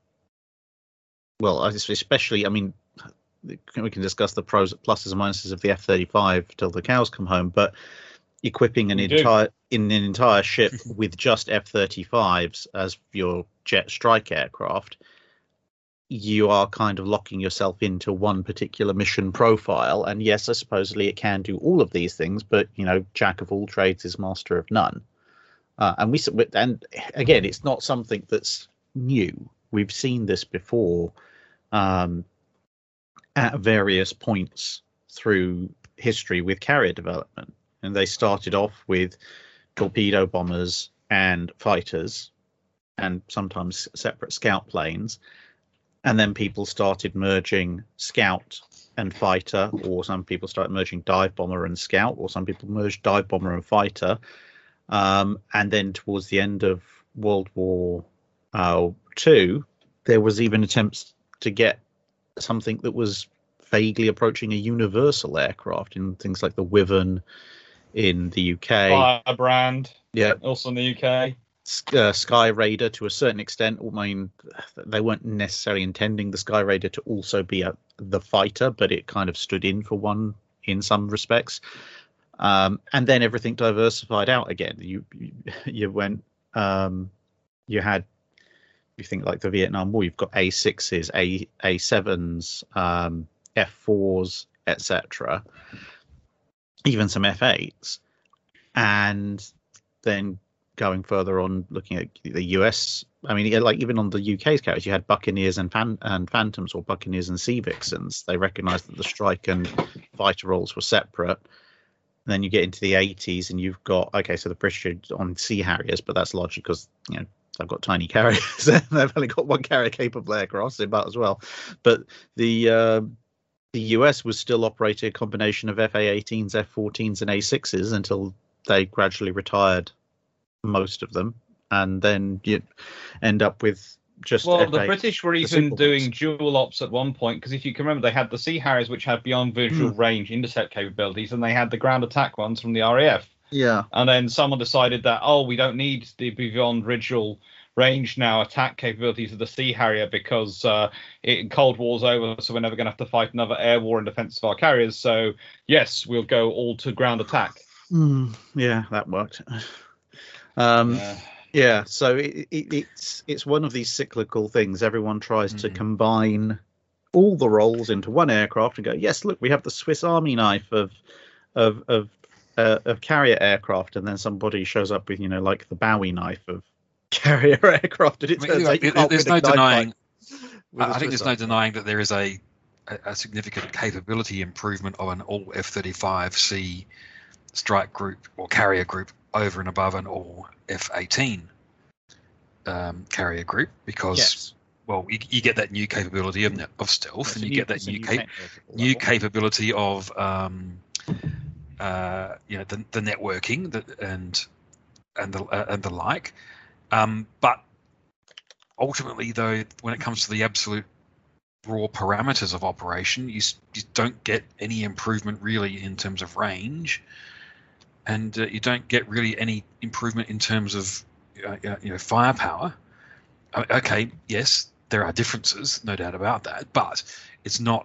S3: well, especially, I mean, we can discuss the pros, pluses and minuses of the F thirty-five till the cows come home, but equipping an
S2: We do.
S3: entire in an entire ship with just F thirty-fives as your jet strike aircraft you are kind of locking yourself into one particular mission profile. And yes, I supposedly it can do all of these things, but you know, jack of all trades is master of none. Uh, and we and again, it's not something that's new. We've seen this before um, at various points through history with carrier development, and they started off with torpedo bombers and fighters, and sometimes separate scout planes, and then people started merging scout and fighter, or some people started merging dive bomber and scout, or some people merged dive bomber and fighter. Um, and then towards the end of World War uh, Two, there was even attempts to get something that was vaguely approaching a universal aircraft in things like the Wyvern in the U K.
S2: Firebrand,
S3: yeah,
S2: also in the U K.
S3: Uh, Sky Raider to a certain extent. I mean, they weren't necessarily intending the Sky Raider to also be a, the fighter, but it kind of stood in for one in some respects. Um, and then everything diversified out again. You you, you went, um, you had, you think like the Vietnam War, you've got A sixes, A A7s, um, F fours, et cetera. Even some F eights, and then going further on, looking at the U S. I mean, like even on the U K's carriers, you had Buccaneers and Fan- and Phantoms, or Buccaneers and Sea Vixens. They recognised that the strike and fighter roles were separate. And then you get into the eighties, and you've got okay, so the British are on Sea Harriers, but that's largely because you know they've got tiny carriers. They've only got one carrier capable aircraft, so about as well. But the uh, the U S was still operating a combination of F A eighteens, F fourteens, and A sixes until they gradually retired most of them, and then you end up with just
S2: well,
S3: F A,
S2: the British were even doing dual ops at one point, because if you can remember, they had the Sea Harriers, which had beyond visual mm. range intercept capabilities, and they had the ground attack ones from the R A F.
S3: Yeah.
S2: And then someone decided that, oh, we don't need the beyond visual range now attack capabilities of the Sea Harrier because uh, it, Cold War's over, so we're never going to have to fight another air war in defense of our carriers. So, yes, we'll go all to ground attack.
S3: Mm, yeah, that worked. Um, yeah. yeah, so it, it, it's it's one of these cyclical things. Everyone tries mm. to combine all the roles into one aircraft and go, yes, look, we have the Swiss Army knife of of of uh, of carrier aircraft, and then somebody shows up with, you know, like the Bowie knife of carrier aircraft, and it turns
S4: I mean,
S3: out
S4: there's no denying. I think there's no denying that there is a, a a significant capability improvement of an all F thirty-five C strike group or carrier group over and above an all F eighteen um, carrier group, because
S3: yes.
S4: well, you, you get that new capability of, of stealth, yes, and you new, get that new cap- new capability of um, uh, you know the, the networking that and and the uh, and the like. Um, but ultimately, though, when it comes to the absolute raw parameters of operation, you, you don't get any improvement really in terms of range, and uh, you don't get really any improvement in terms of uh, you know firepower. Uh, okay, yes, there are differences, no doubt about that, but it's not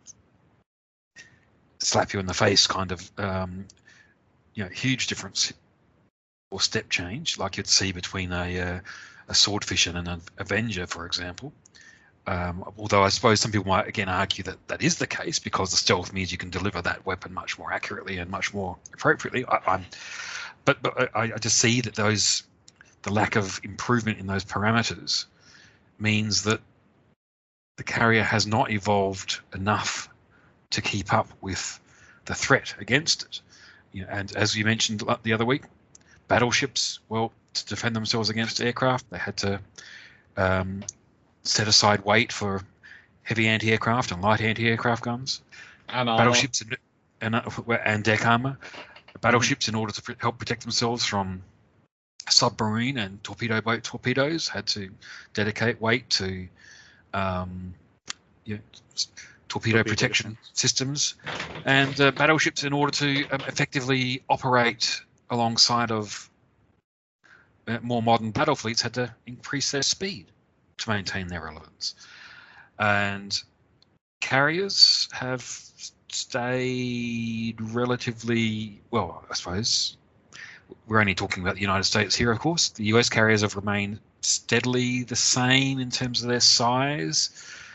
S4: slap you in the face kind of um, you know huge difference or step change like you'd see between a uh, a Swordfish and an Avenger, for example. Um, although I suppose some people might again argue that that is the case because the stealth means you can deliver that weapon much more accurately and much more appropriately. I, I'm, but but I, I just see that those the lack of improvement in those parameters means that the carrier has not evolved enough to keep up with the threat against it. You know, and as you mentioned the other week, battleships, well, to defend themselves against aircraft, they had to um, set aside weight for heavy anti-aircraft and light anti-aircraft guns,
S2: and
S4: battleships and and, uh, and deck armor. Battleships, in order to pr- help protect themselves from submarine and torpedo boat torpedoes, had to dedicate weight to um, you know, torpedo, torpedo protection systems, and uh, battleships, in order to um, effectively operate alongside of uh, more modern battle fleets, had to increase their speed to maintain their relevance. And carriers have stayed relatively, well, I suppose we're only talking about the United States here, of course. The U S carriers have remained steadily the same in terms of their size.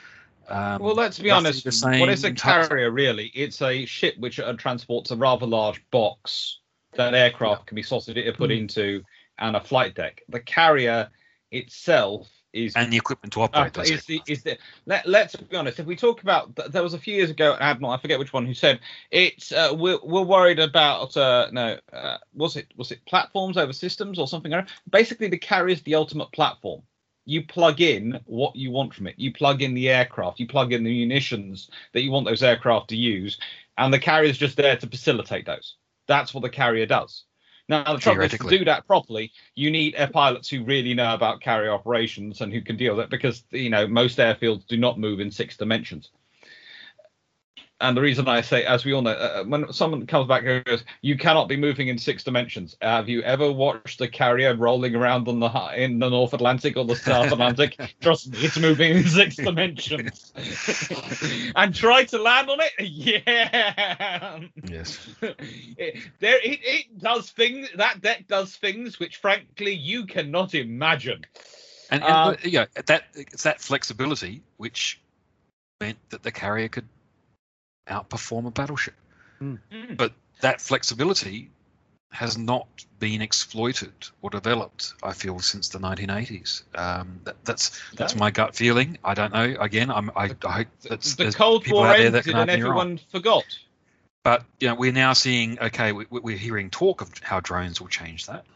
S4: Um,
S2: Well, let's be
S4: roughly
S2: honest.
S4: the same
S2: What is a
S4: types-
S2: carrier really? It's a ship which uh, transports a rather large box that aircraft can be saucered put
S3: Mm.
S2: into, and a flight deck. The carrier itself is
S4: and the equipment to
S2: uh,
S4: operate those
S2: is the is the let, let's be honest. If we talk about th- there was a few years ago, Admiral, I forget which one, who said it's uh, we're we're worried about uh, no uh, was it was it platforms over systems or something? Basically, the carrier is the ultimate platform. You plug in what you want from it. You plug in the aircraft. You plug in the munitions that you want those aircraft to use, and the carrier is just there to facilitate those. That's what the carrier does. Now, the trouble is, to
S4: Theoretically.
S2: do that properly, you need air pilots who really know about carrier operations and who can deal with it, because you know most airfields do not move in six dimensions. And the reason I say, as we all know, uh, when someone comes back and goes, "You cannot be moving in six dimensions." Have you ever watched the carrier rolling around on the hi- in the North Atlantic or the South Atlantic? Trust me, it's moving in six dimensions. And try to land on it. Yeah.
S4: Yes.
S2: it, there, it, it does things. That deck does things which, frankly, you cannot imagine.
S4: And, and
S2: Uh,
S4: yeah, that it's that flexibility which meant that the carrier could outperform a battleship.
S2: Mm.
S4: But that flexibility has not been exploited or developed, I feel, since the nineteen eighties. Um, that, that's that's
S2: No.
S4: my gut feeling. I don't know. Again, I'm, I, I hope that's
S2: The
S4: there's
S2: Cold
S4: people
S2: War
S4: out there that
S2: ended
S4: can
S2: and
S4: argue me wrong.
S2: everyone forgot.
S4: But you know, we're now seeing. Okay, we, we're hearing talk of how drones will change that,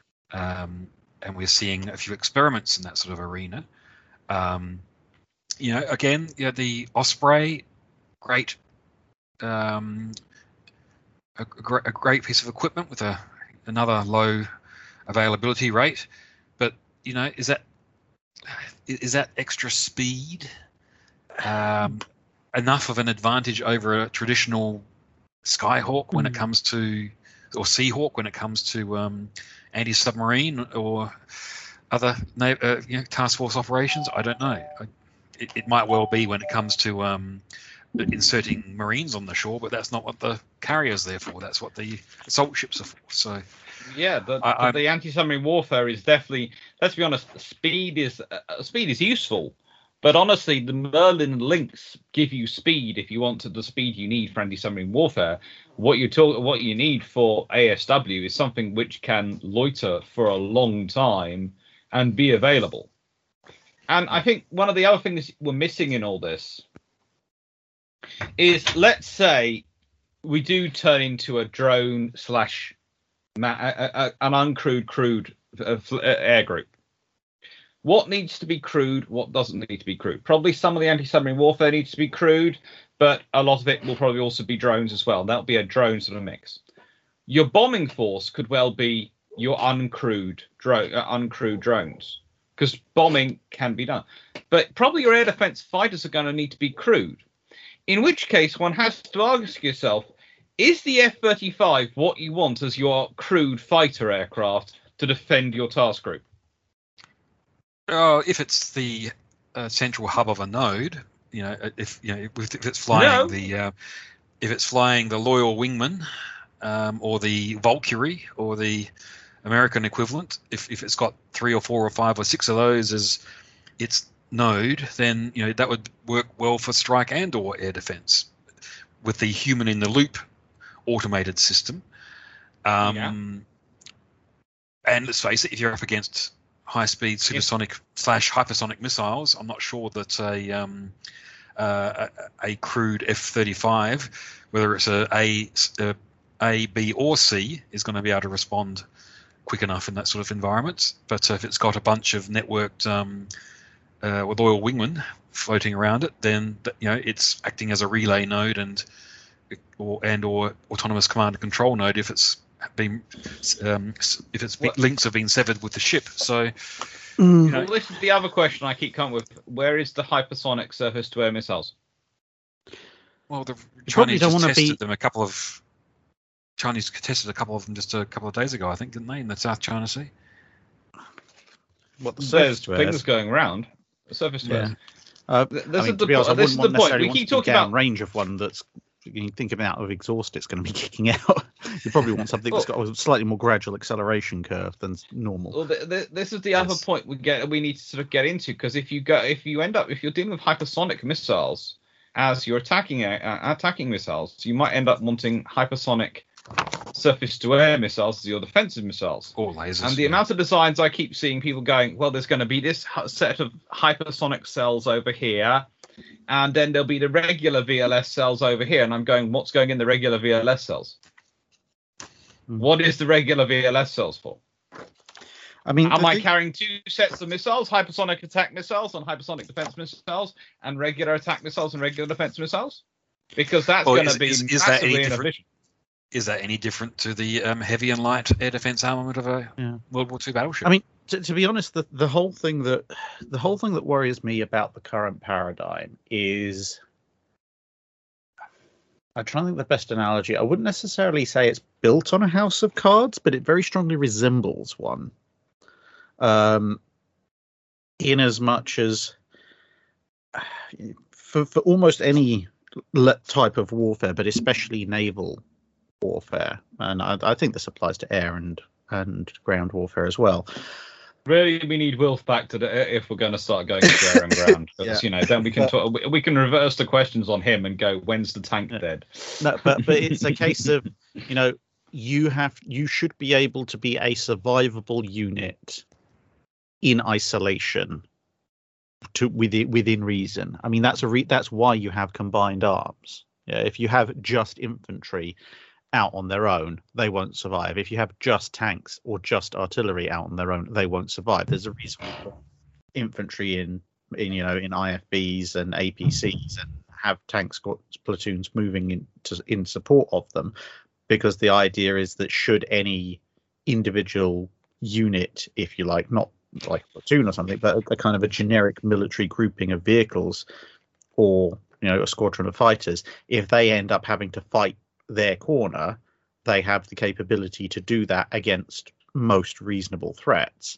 S4: um, and we're seeing a few experiments in that sort of arena. Um, you know, again, you know, the Osprey, great. Um, a, gr- a great piece of equipment with a another low availability rate, but you know, is that is that extra speed um, enough of an advantage over a traditional Skyhawk when it
S3: Mm.
S4: comes to, or Seahawk when it comes to um, anti-submarine or other na- uh, you know, task force operations? I don't know. I, it, it might well be when it comes to um, inserting Marines on the shore, but that's not what the carrier's there for. That's what the assault ships are for. So
S2: Yeah, the,
S4: I-
S2: the,
S4: I'm-
S2: the anti-submarine warfare is definitely. Let's be honest. Speed is uh, speed is useful, but honestly, the Merlin links give you speed if you want to, the speed you need for anti-submarine warfare. What you talk, what you need for A S W is something which can loiter for a long time and be available. And I think one of the other things we're missing in all this is, let's say we do turn into a drone slash ma- a, a, an uncrewed crewed uh, fl- uh, air group. What needs to be crewed? What doesn't need to be crewed? Probably some of the anti-submarine warfare needs to be crewed, but a lot of it will probably also be drones as well. That'll be a drone sort of mix. Your bombing force could well be your uncrewed drone, uh, uncrewed drones, because bombing can be done. But probably your air defense fighters are going to need to be crewed. In which case, one has to ask yourself, is the F thirty-five what you want as your crewed fighter aircraft to defend your task group?
S4: uh, if it's the uh, central hub of a node, you know, if you know if, if it's flying
S2: No.
S4: the uh, if it's flying the Loyal Wingman um, or the Valkyrie or the American equivalent, if if it's got three or four or five or six of those as its node, then you know that would work well for strike and or air defense with the human in the loop automated system. Um,
S2: Yeah.
S4: And let's face it, if you're up against high-speed supersonic slash hypersonic missiles, I'm not sure that a um, uh, a, a crewed F thirty-five, whether it's a, a a A, B, or C, is going to be able to respond quick enough in that sort of environment. But if it's got a bunch of networked um, uh, with Loyal Wingman floating around it, then you know it's acting as a relay node and or and or autonomous command and control node if it's been um, if its
S2: What-
S4: links have been severed with the ship. So
S3: Mm.
S4: you know,
S2: Well, this is the other question I keep coming with. Where is the hypersonic surface-to-air missiles?
S4: well, the
S3: probably
S4: Chinese
S3: don't
S4: just
S3: wanna
S4: tested
S3: be-
S4: them a couple of Chinese tested a couple of them just a couple of days ago, I think, didn't they, in the South China Sea?
S3: What the
S2: There's
S3: surface to
S2: things
S3: airs?
S2: going around. The surface to
S3: Yeah.
S2: airs.
S3: Uh,
S2: Th-
S3: I
S2: This
S3: mean,
S2: is
S3: to
S2: the
S3: be honest, I
S2: po- this
S3: wouldn't
S2: is
S3: want
S2: the point.
S3: necessarily
S2: We
S3: want
S2: keep
S3: to be
S2: talking about.
S3: downrange of one that's you think of out of exhaust it's going to be kicking out. You probably want something that's got a slightly more gradual acceleration curve than normal.
S2: Well, the, the, this is the
S4: Yes.
S2: other point we get we need to sort of get into, because if you go if you end up if you're dealing with hypersonic missiles as you're attacking uh, attacking missiles, you might end up wanting hypersonic surface to air missiles as your defensive missiles.
S4: Or lasers.
S2: And the
S4: yeah.
S2: amount of designs I keep seeing people going, well, there's going to be this hu- set of hypersonic cells over here, and then there'll be the regular V L S cells over here. And I'm going, what's going in the regular V L S cells?
S3: Mm.
S2: What is the regular V L S cells for?
S3: I mean,
S2: Am
S3: the
S2: I
S3: thing-
S2: carrying two sets of missiles, hypersonic attack missiles and hypersonic defense missiles, and regular attack missiles and regular defense missiles? Because that's
S4: Well,
S2: going
S4: is-
S2: to be
S4: is- is that any
S2: massively
S4: different?
S2: inefficient.
S4: Is that any different to the um, heavy and light air defense armament of a
S3: Yeah.
S4: World War Two battleship?
S3: I mean, to, to be honest, the, the whole thing that the whole thing that worries me about the current paradigm is, I'm trying to think of the best analogy. I wouldn't necessarily say it's built on a house of cards, but it very strongly resembles one. Um, in as much as for for almost any le- type of warfare, but especially naval warfare, and I, I think this applies to air and and ground warfare as well.
S2: Really, we need Wilf back to the if we're going to start going to air and ground, because
S3: Yeah.
S2: you know then we can talk, we- we can reverse the questions on him and go, when's the tank
S3: Yeah.
S2: dead?
S3: No, but but it's a case of, you know, you have you should be able to be a survivable unit in isolation to within within reason. I mean, that's a re, that's why you have combined arms. Yeah, if you have just infantry out on their own, they won't survive. If you have just tanks or just artillery out on their own, they won't survive. There's a reason for infantry in in you know in I F Bs and A P Cs and have tank squad platoons moving in to, in support of them, because the idea is that should any individual unit, if you like, not like a platoon or something, but a, a kind of a generic military grouping of vehicles or you know a squadron of fighters, if they end up having to fight their corner, they have the capability to do that against most reasonable threats.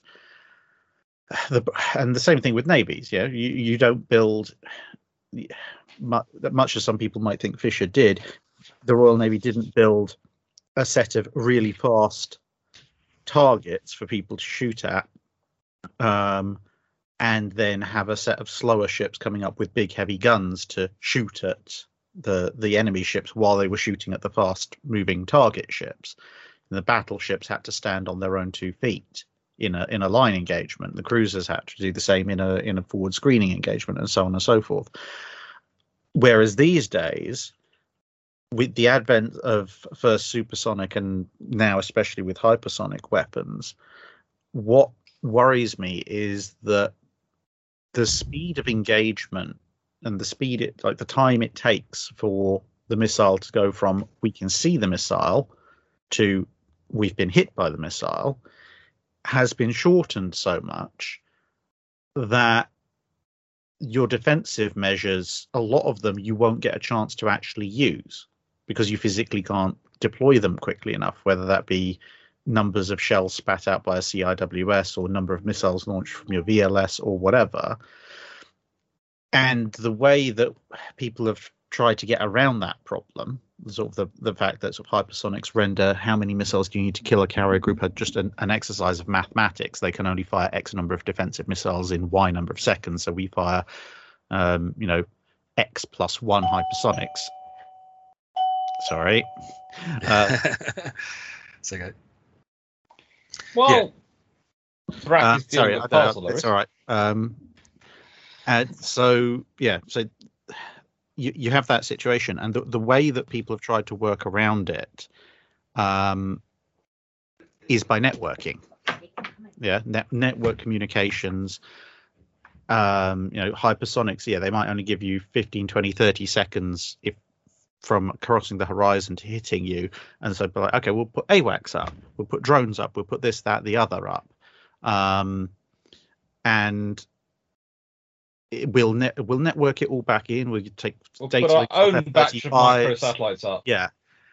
S3: The, and the same thing with navies. Yeah, you you don't build much, much as some people might think Fisher did. The Royal Navy didn't build a set of really fast targets for people to shoot at, um, and then have a set of slower ships coming up with big heavy guns to shoot at the the enemy ships while they were shooting at the fast moving target ships. And the battleships had to stand on their own two feet in a in a line engagement. The cruisers had to do the same in a in a forward screening engagement, and so on and so forth. Whereas these days, with the advent of first supersonic and now especially with hypersonic weapons, what worries me is that the speed of engagement and the speed it like the time it takes for the missile to go from we can see the missile to we've been hit by the missile has been shortened so much that your defensive measures, a lot of them you won't get a chance to actually use because you physically can't deploy them quickly enough, whether that be numbers of shells spat out by a C I W S or number of missiles launched from your V L S or whatever. And the way that people have tried to get around that problem, sort of the, the fact that sort of hypersonics render how many missiles do you need to kill a carrier group are just an, an exercise of mathematics. They can only fire X number of defensive missiles in Y number of seconds. So we fire, um, you know, X plus one hypersonics. Sorry. Uh,
S4: it's okay.
S2: Well, Thrak
S3: uh,
S2: is dealing
S3: sorry,
S2: with
S3: I don't-
S2: puzzle,
S3: it's
S2: right?
S3: all right. Um, and so, yeah, so you, you have that situation, and the, the way that people have tried to work around it um, is by networking. Yeah, net, network communications. Um, you know, hypersonics, yeah, they might only give you fifteen, twenty, thirty seconds if from crossing the horizon to hitting you. And so, like, okay, we'll put AWACS up, we'll put drones up, we'll put this, that, the other up. Um, and it will net, we'll network it all back in. We'll take
S2: We'll
S3: data
S2: put our
S3: links off
S2: own batch of micro
S3: F thirty-fives.
S2: satellites up.
S3: Yeah.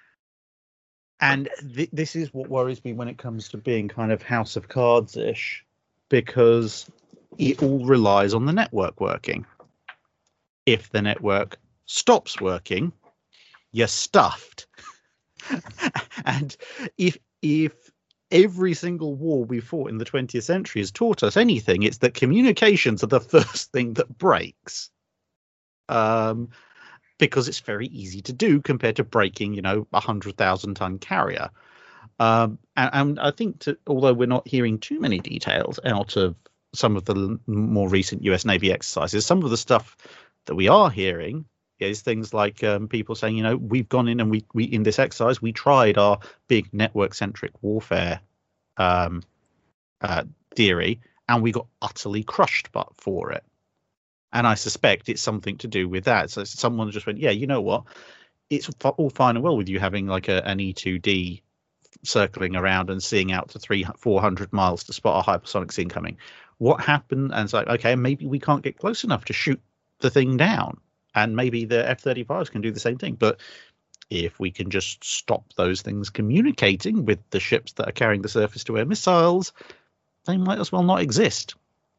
S3: And th- this is what worries me when it comes to being kind of House of Cards-ish, because it all relies on the network working. If the network stops working, you're stuffed. And if if every single war we fought in the twentieth century has taught us anything, it's that communications are the first thing that breaks. Um, because it's very easy to do compared to breaking, you know, a hundred thousand ton carrier. Um, and, and I think, to, although we're not hearing too many details out of some of the l- more recent U S Navy exercises, some of the stuff that we are hearing is things like um, people saying, you know, we've gone in and we, we in this exercise, we tried our big network-centric warfare um, uh, theory, and we got utterly crushed but for it. And I suspect it's something to do with that. So someone just went, yeah, you know what? It's all fine and well with you having like a, an E two D circling around and seeing out to three, four hundred miles to spot a hypersonic incoming. What happened? And it's like, okay, maybe we can't get close enough to shoot the thing down. And maybe the F thirty-fives can do the same thing. But if we can just stop those things communicating with the ships that are carrying the surface-to-air missiles, they might as well not exist.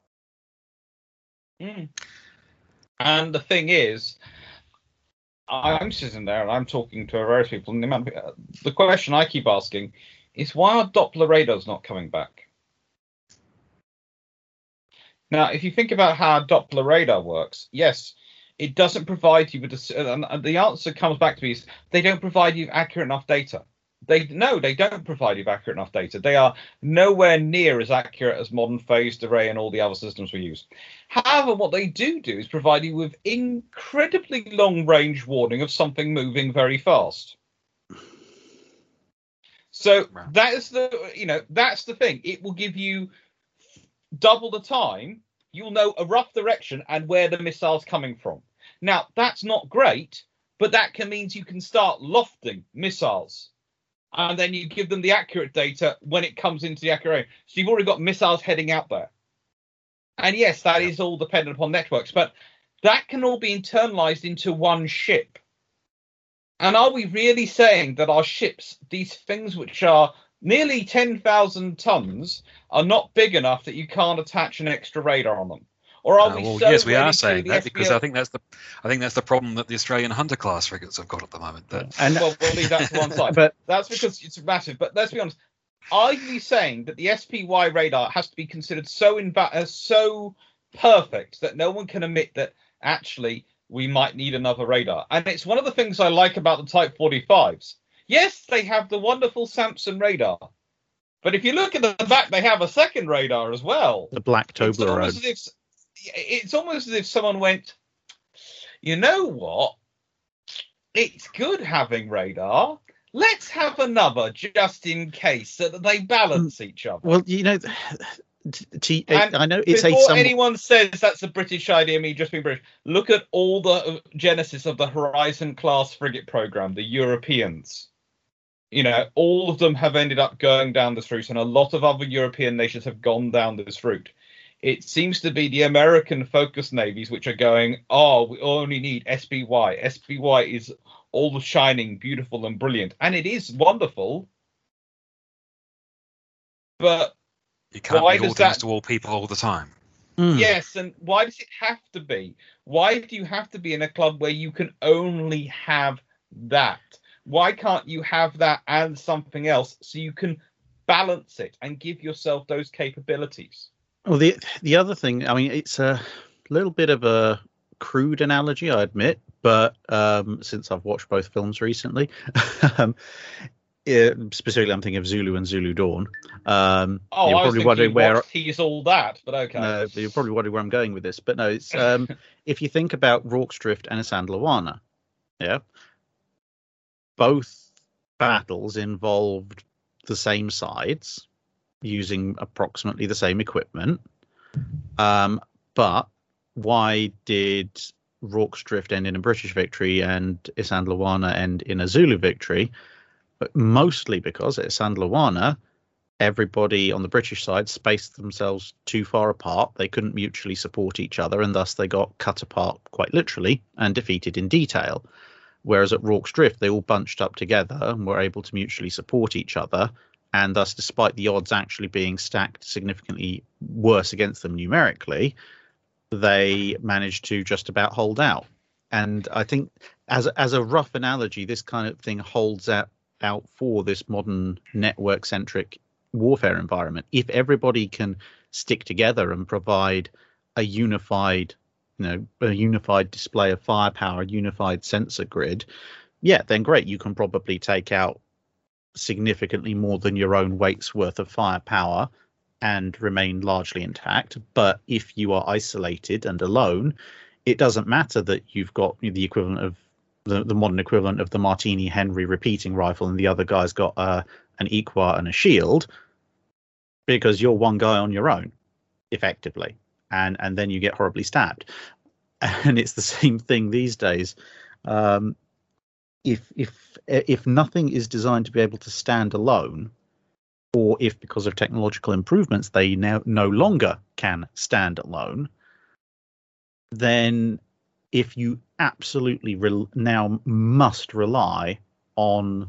S2: Mm. And the thing is, I'm sitting there and I'm talking to various people, and the, amount of, the question I keep asking is, why are Doppler radars not coming back? Now, if you think about how a Doppler radar works, yes, it doesn't provide you with a, and the answer comes back to me is they don't provide you accurate enough data. They no, they don't provide you accurate enough data. They are nowhere near as accurate as modern phased array and all the other systems we use. However, what they do do is provide you with incredibly long range warning of something moving very fast. So
S4: Right.
S2: that is the you know that's the thing. It will give you double the time. You'll know a rough direction and where the missile's coming from. Now, that's not great, but that can means you can start lofting missiles. And then you give them the accurate data when it comes into the accurate area. So you've already got missiles heading out there. And yes, that is all dependent upon networks, but that can all be internalized into one ship. And are we really saying that our ships, these things which are nearly ten thousand tons, are not big enough that you can't attach an extra radar on them? Or are
S4: Uh,
S2: we
S4: well,
S2: so
S4: yes, we
S2: ready
S4: are
S2: to
S4: saying
S2: the
S4: that
S2: S B O
S4: because I think that's the I think that's the problem that the Australian Hunter class frigates have got at the moment. That
S3: And
S2: well, we'll leave that to one side.
S3: but
S2: That's because it's massive. But let's be honest. Are you saying that the S P Y radar has to be considered so inva- uh, so perfect that no one can admit that actually we might need another radar? And it's one of the things I like about the Type forty-fives. Yes, they have the wonderful Samson radar. But if you look at the back, they have a second radar as well.
S3: the Black
S2: It's
S3: Toblerone.
S2: almost as if it's almost as if someone went, you know what? It's good having radar. Let's have another just in case, so that they balance each other.
S3: Well, you know, t- t-
S2: And
S3: I know it's a
S2: Before
S3: somewhat,
S2: anyone says that's a British idea, me just being British, look at all the genesis of the Horizon class frigate program, the Europeans. You know, all of them have ended up going down this route, and a lot of other European nations have gone down this route. It seems to be the American focused navies which are going, oh, we only need S P Y. S P Y is all shining, beautiful, and brilliant. And it is wonderful. But
S4: you can't
S2: why
S4: be all
S2: does
S4: things
S2: that-
S4: to all people all the time.
S3: Mm.
S2: yes, and why does it have to be? Why do you have to be in a club where you can only have that? Why can't you have that and something else so you can balance it and give yourself those capabilities?
S3: Well, the the other thing, I mean, it's a little bit of a crude analogy, I admit, but um, since I've watched both films recently, um, yeah, specifically I'm thinking of Zulu and Zulu Dawn. Um,
S2: Oh,
S3: you're
S2: I was
S3: probably
S2: thinking
S3: wondering
S2: you
S3: where.
S2: watched He's All That, but okay.
S3: No, you're probably wondering where I'm going with this, but no, it's um, if you think about Rorke's Drift and Isand Lawana, yeah, both battles involved the same sides using approximately the same equipment. Um, but why did Rorke's Drift end in a British victory and Isand Lawana end in a Zulu victory? But mostly because at Isand Lawana, everybody on the British side spaced themselves too far apart. They couldn't mutually support each other, and thus they got cut apart quite literally and defeated in detail. Whereas at Rorke's Drift, they all bunched up together and were able to mutually support each other. And thus, despite the odds actually being stacked significantly worse against them numerically, they managed to just about hold out. and I think as as a rough analogy, this kind of thing holds out out for this modern network centric warfare environment. If everybody can stick together and provide a unified, you know, a unified display of firepower, a unified sensor grid, yeah, then great. You can probably take out significantly more than your own weight's worth of firepower and remain largely intact. But if you are isolated and alone, it doesn't matter that you've got the equivalent of the, the modern equivalent of the Martini Henry repeating rifle and the other guy's got uh, an Equa and a shield, because you're one guy on your own, effectively. And, and then you get horribly stabbed. And it's the same thing these days. Um, if if if nothing is designed to be able to stand alone, or if because of technological improvements they now no longer can stand alone, then if you absolutely re- now must rely on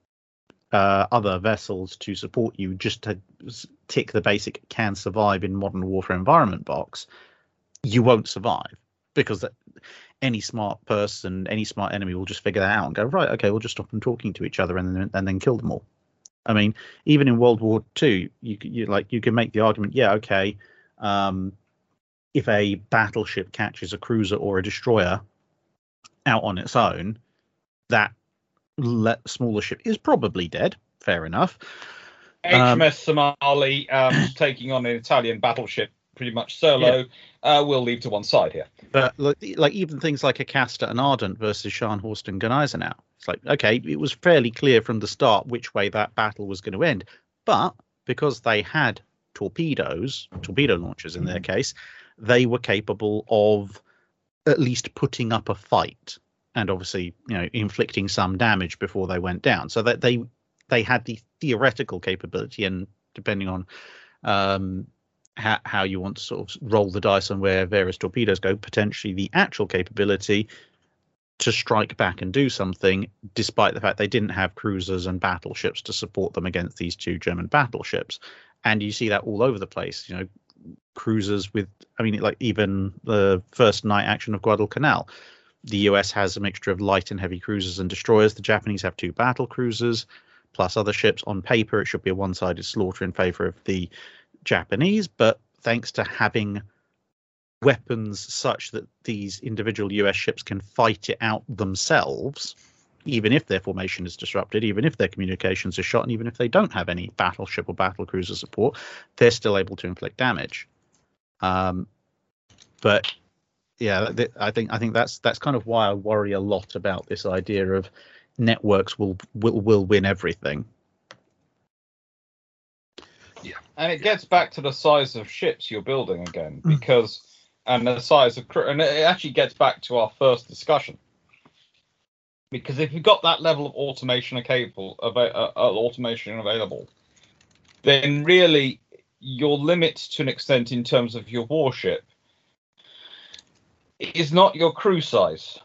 S3: uh, other vessels to support you just to tick the basic can survive in modern warfare environment box, you won't survive, because that, any smart person, any smart enemy will just figure that out and go, right, okay, we'll just stop them talking to each other and then and then kill them all. I mean, even in World War Two, you, you like you can make the argument, yeah, okay, um, if a battleship catches a cruiser or a destroyer out on its own, that le- smaller ship is probably dead. Fair enough.
S2: H M S Somali um, taking on an Italian battleship pretty much solo, yeah. uh, we'll leave to one side here.
S3: But like, like even things like Acasta and Ardent versus Scharnhorst and Gneisenau, it's like, okay, it was fairly clear from the start which way that battle was going to end. But because they had torpedoes, torpedo launchers in their case, they were capable of at least putting up a fight and obviously, you know, inflicting some damage before they went down. So that they they had the theoretical capability, and depending on um, how, how you want to sort of roll the dice on where various torpedoes go, potentially the actual capability to strike back and do something, despite the fact they didn't have cruisers and battleships to support them against these two German battleships. And you see that all over the place, you know, cruisers with, I mean, like even the first night action of Guadalcanal, the U S has a mixture of light and heavy cruisers and destroyers. The Japanese have two battle cruisers plus other ships. On paper, it should be a one-sided slaughter in favor of the Japanese, but thanks to having weapons such that these individual U S ships can fight it out themselves, even if their formation is disrupted, even if their communications are shot, and even if they don't have any battleship or battle cruiser support, they're still able to inflict damage. Um, but yeah, th- I think I think that's that's kind of why I worry a lot about this idea of networks will will will win everything.
S4: Yeah,
S2: and it gets back to the size of ships you're building again, because and the size of crew, and it actually gets back to our first discussion. Because if you've got that level of automation capable of uh, uh, automation available, then really your limit to an extent in terms of your warship is not your crew size.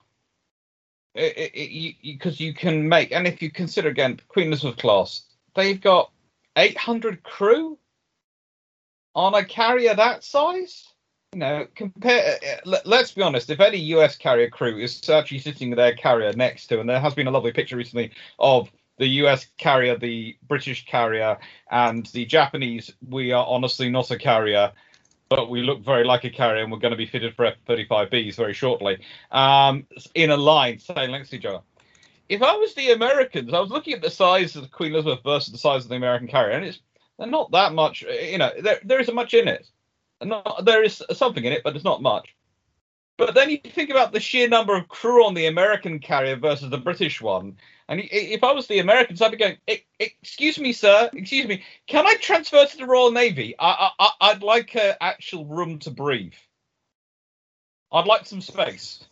S2: Because you, you can make, and if you consider again Queen Elizabeth class, they've got eight hundred crew on a carrier that size. You know, compare. Let's be honest. If any U S carrier crew is actually sitting with their carrier next to, and there has been a lovely picture recently of the U S carrier, the British carrier, and the Japanese. We are honestly not a carrier, but we look very like a carrier, and we're going to be fitted for F thirty-five Bs very shortly. Um, in a line, sailing next to each other. If I was the Americans, I was looking at the size of the Queen Elizabeth versus the size of the American carrier, and it's they're not that much. You know, there there isn't much in it. Not, there is something in it, but it's not much. But then you think about the sheer number of crew on the American carrier versus the British one. And if I was the Americans, I'd be going, excuse me, sir, excuse me, can I transfer to the Royal Navy? I, I, I'd like an actual room to breathe. I'd like some space.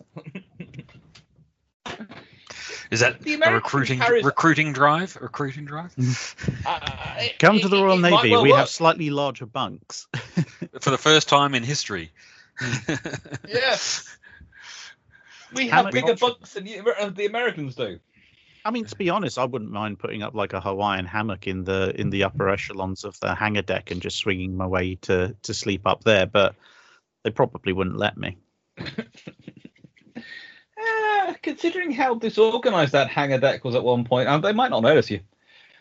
S4: Is that a recruiting carries... recruiting drive? Recruiting drive?
S3: uh, Come it, to the Royal Navy. Well we work. have slightly larger bunks.
S4: For the first time in history.
S2: Yes. We have Hammock bigger option. bunks than the Americans do.
S3: I mean, to be honest, I wouldn't mind putting up like a Hawaiian hammock in the in the upper echelons of the hangar deck and just swinging my way to, to sleep up there, but they probably wouldn't let me.
S2: Uh, considering how disorganized that hangar deck was at one point, um, they might not notice you.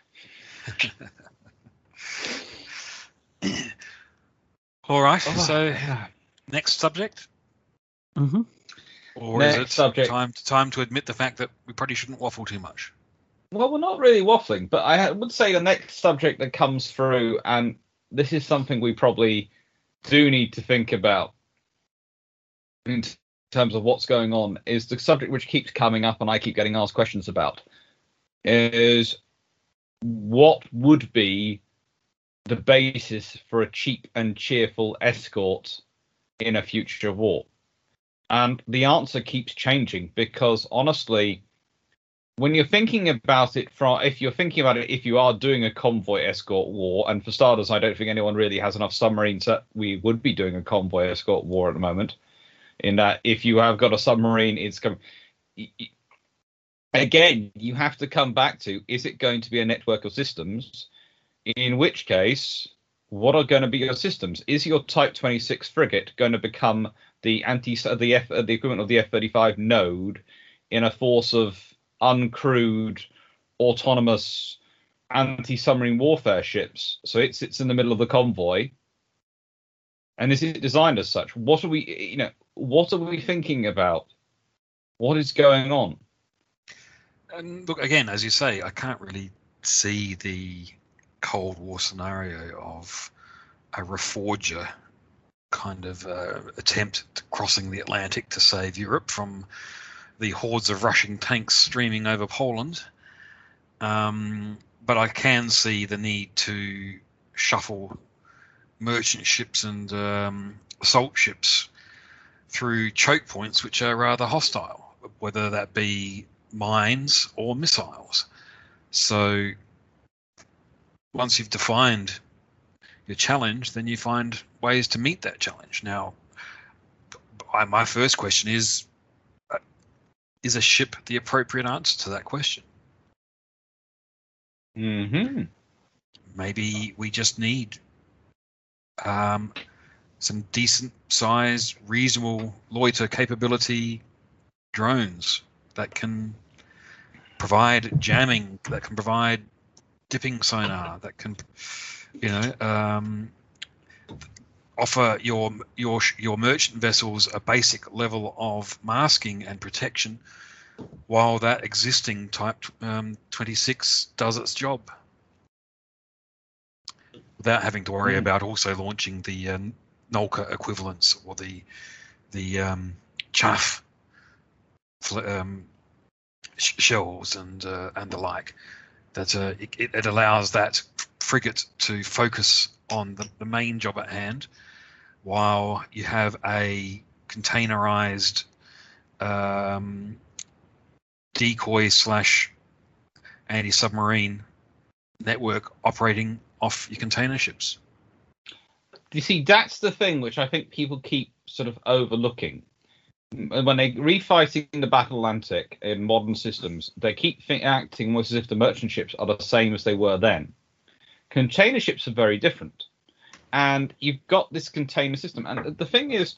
S4: All right.
S2: Oh,
S4: so,
S2: yeah.
S4: next subject,
S3: Mm-hmm.
S4: or
S2: Next
S4: is it
S2: subject.
S4: time time to admit the fact that we probably shouldn't waffle too much?
S2: Well, we're not really waffling, but I would say the next subject that comes through, and this is something we probably do need to think about in t- terms of what's going on, is the subject which keeps coming up and I keep getting asked questions about, is what would be the basis for a cheap and cheerful escort in a future war? And the answer keeps changing, because honestly, when you're thinking about it from, if you're thinking about it, if you are doing a convoy escort war, and for starters, I don't think anyone really has enough submarines that we would be doing a convoy escort war at the moment. In that, if you have got a submarine, it's come. Again, you have to come back to: is it going to be a network of systems? In which case, what are going to be your systems? Is your Type twenty-six frigate going to become the anti the F, the equivalent of the F thirty-five node in a force of uncrewed, autonomous, anti-submarine warfare ships? So it sits in the middle of the convoy. And is it designed as such? What are we, you know, what are we thinking about? What is going on?
S4: And look, again, as you say, I can't really see the Cold War scenario of a reforger kind of uh, attempt to crossing the Atlantic to save Europe from the hordes of Russian tanks streaming over Poland. Um, but I can see the need to shuffle merchant ships and um, assault ships through choke points which are rather hostile, whether that be mines or missiles. So once you've defined your challenge, then you find ways to meet that challenge. Now, I, my first question is, uh, is a ship the appropriate answer to that question?
S2: Mm-hmm.
S4: Maybe we just need um, some decent sized, reasonable loiter capability drones that can provide jamming, that can provide dipping sonar, that can, you know, um, offer your your your merchant vessels a basic level of masking and protection, while that existing Type um, twenty-six does its job, without having to worry mm. about also launching the uh, Nolka equivalents or the the um, chaff um, sh- shells and uh, and the like. That uh, it, it allows that frigate to focus on the, the main job at hand, while you have a containerized um, decoy slash anti-submarine network operating off your container ships.
S2: You see, that's the thing which I think people keep sort of overlooking. When they refighting the Battle Atlantic in modern systems, they keep think, acting almost as if the merchant ships are the same as they were then. Container ships are very different. And you've got this container system. And the thing is,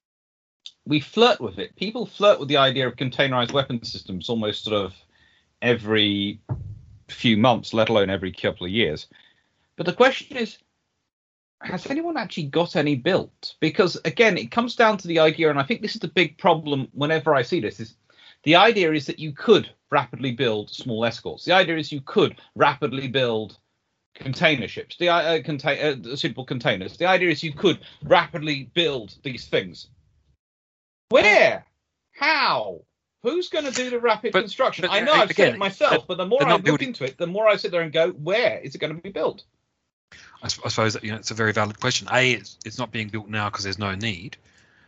S2: we flirt with it. People flirt with the idea of containerized weapon systems almost sort of every few months, let alone every couple of years. But the question is, has anyone actually got any built? Because, again, it comes down to the idea, and I think this is the big problem whenever I see this, is the idea is that you could rapidly build small escorts. The idea is you could rapidly build container ships, the uh, contain, uh, suitable containers. The idea is you could rapidly build these things. Where? How? Who's going to do the rapid but, construction? But, I know uh, I've again, said it myself, but the more I look building... into it, the more I sit there and go, where is it going to be built?
S4: I suppose that, you know, it's a very valid question. A, it's, it's not being built now because there's no need,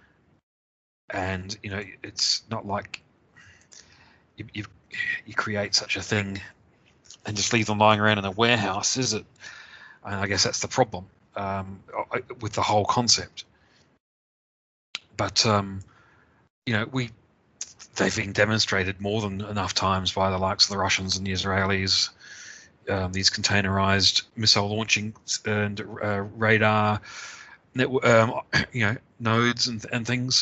S4: and you know it's not like you, you you create such a thing and just leave them lying around in a warehouse, is it? And I guess that's the problem um, with the whole concept. But um, you know, we they've been demonstrated more than enough times by the likes of the Russians and the Israelis. Um, these containerized missile launching and uh, radar network, um, you know, nodes and and things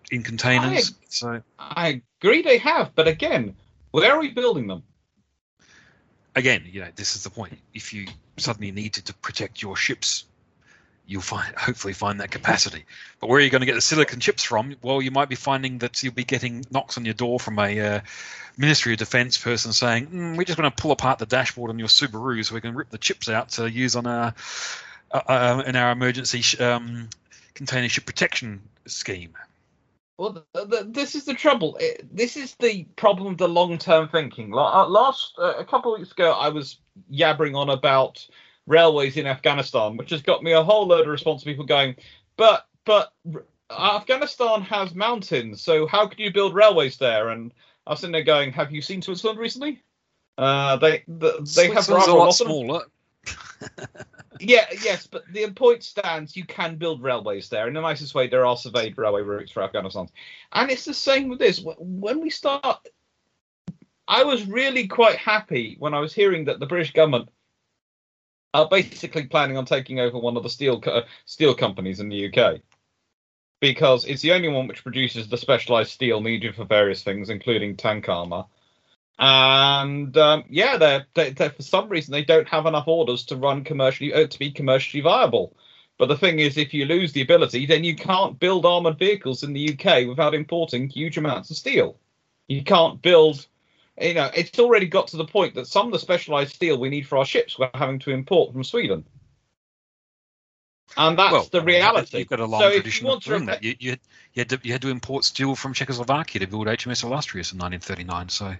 S4: in containers.
S2: I,
S4: so
S2: I agree they have, but again, where are we building them?
S4: Again, you know, this is the point. If you suddenly needed to protect your ships, you'll find hopefully find that capacity. But where are you going to get the silicon chips from? Well, you might be finding that you'll be getting knocks on your door from a uh, Ministry of Defense person saying, mm, "We're just going to pull apart the dashboard on your Subaru so we can rip the chips out to use on our uh, uh, in our emergency sh- um, container ship protection scheme."
S2: Well, the, the, this is the trouble. It, this is the problem of the long-term thinking. La- Last uh, a couple of weeks ago, I was yabbering on about railways in Afghanistan, which has got me a whole load of response to people going, but but Afghanistan has mountains, so how could you build railways there? And I was sitting there going, have you seen Switzerland recently? Uh, they the, they have rather
S4: a lot,
S2: lot
S4: smaller.
S2: Yeah, yes, but the point stands, you can build railways there. In the nicest way, there are surveyed railway routes for Afghanistan. And it's the same with this. When we start, I was really quite happy when I was hearing that the British government are basically planning on taking over one of the steel co- steel companies in the U K. Because it's the only one which produces the specialised steel needed for various things, including tank armour. And um, yeah, they're, they're, they're, for some reason they don't have enough orders to run commercially uh, to be commercially viable. But the thing is, if you lose the ability, then you can't build armoured vehicles in the U K without importing huge amounts of steel. You can't build, you know, it's already got to the point that some of the specialised steel we need for our ships we're having to import from Sweden. And that's
S4: well,
S2: the reality.
S4: You've got a long
S2: so
S4: tradition of doing
S2: to...
S4: that. You, you, you, had to, you had to import steel from Czechoslovakia to build H M S Illustrious in nineteen thirty-nine. So.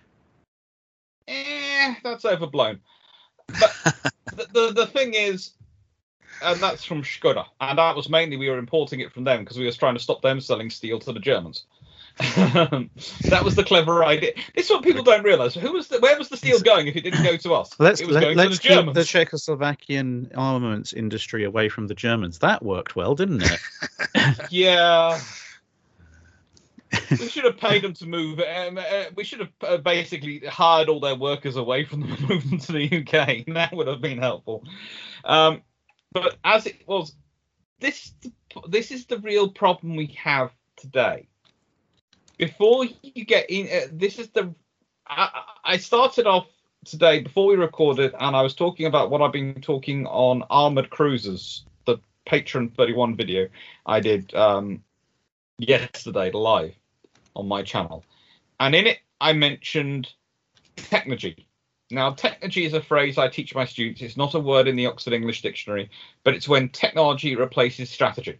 S2: Eh, that's overblown. But the, the the thing is, and that's from Skoda, and that was mainly we were importing it from them because we were trying to stop them selling steel to the Germans. That was the clever idea. This is what people don't realise. Who was the, where was the steel going if it didn't go to us?
S3: Let's
S2: it was
S3: let,
S2: going
S3: let's
S2: to the Germans.
S3: keep the Czechoslovakian armaments industry away from the Germans. That worked well, didn't it?
S2: Yeah. We should have paid them to move. Um, uh, we should have uh, basically hired all their workers away from them and moved them to the U K. That would have been helpful. Um, but as it was, this this is the real problem we have today. Before you get in, uh, this is the. I, I started off today before we recorded, and I was talking about what I've been talking on armored cruisers, the Patron thirty-one video I did um, yesterday live on my channel, and in it I mentioned technology. Now, technology is a phrase I teach my students. It's not a word in the Oxford English Dictionary, but it's when technology replaces strategy.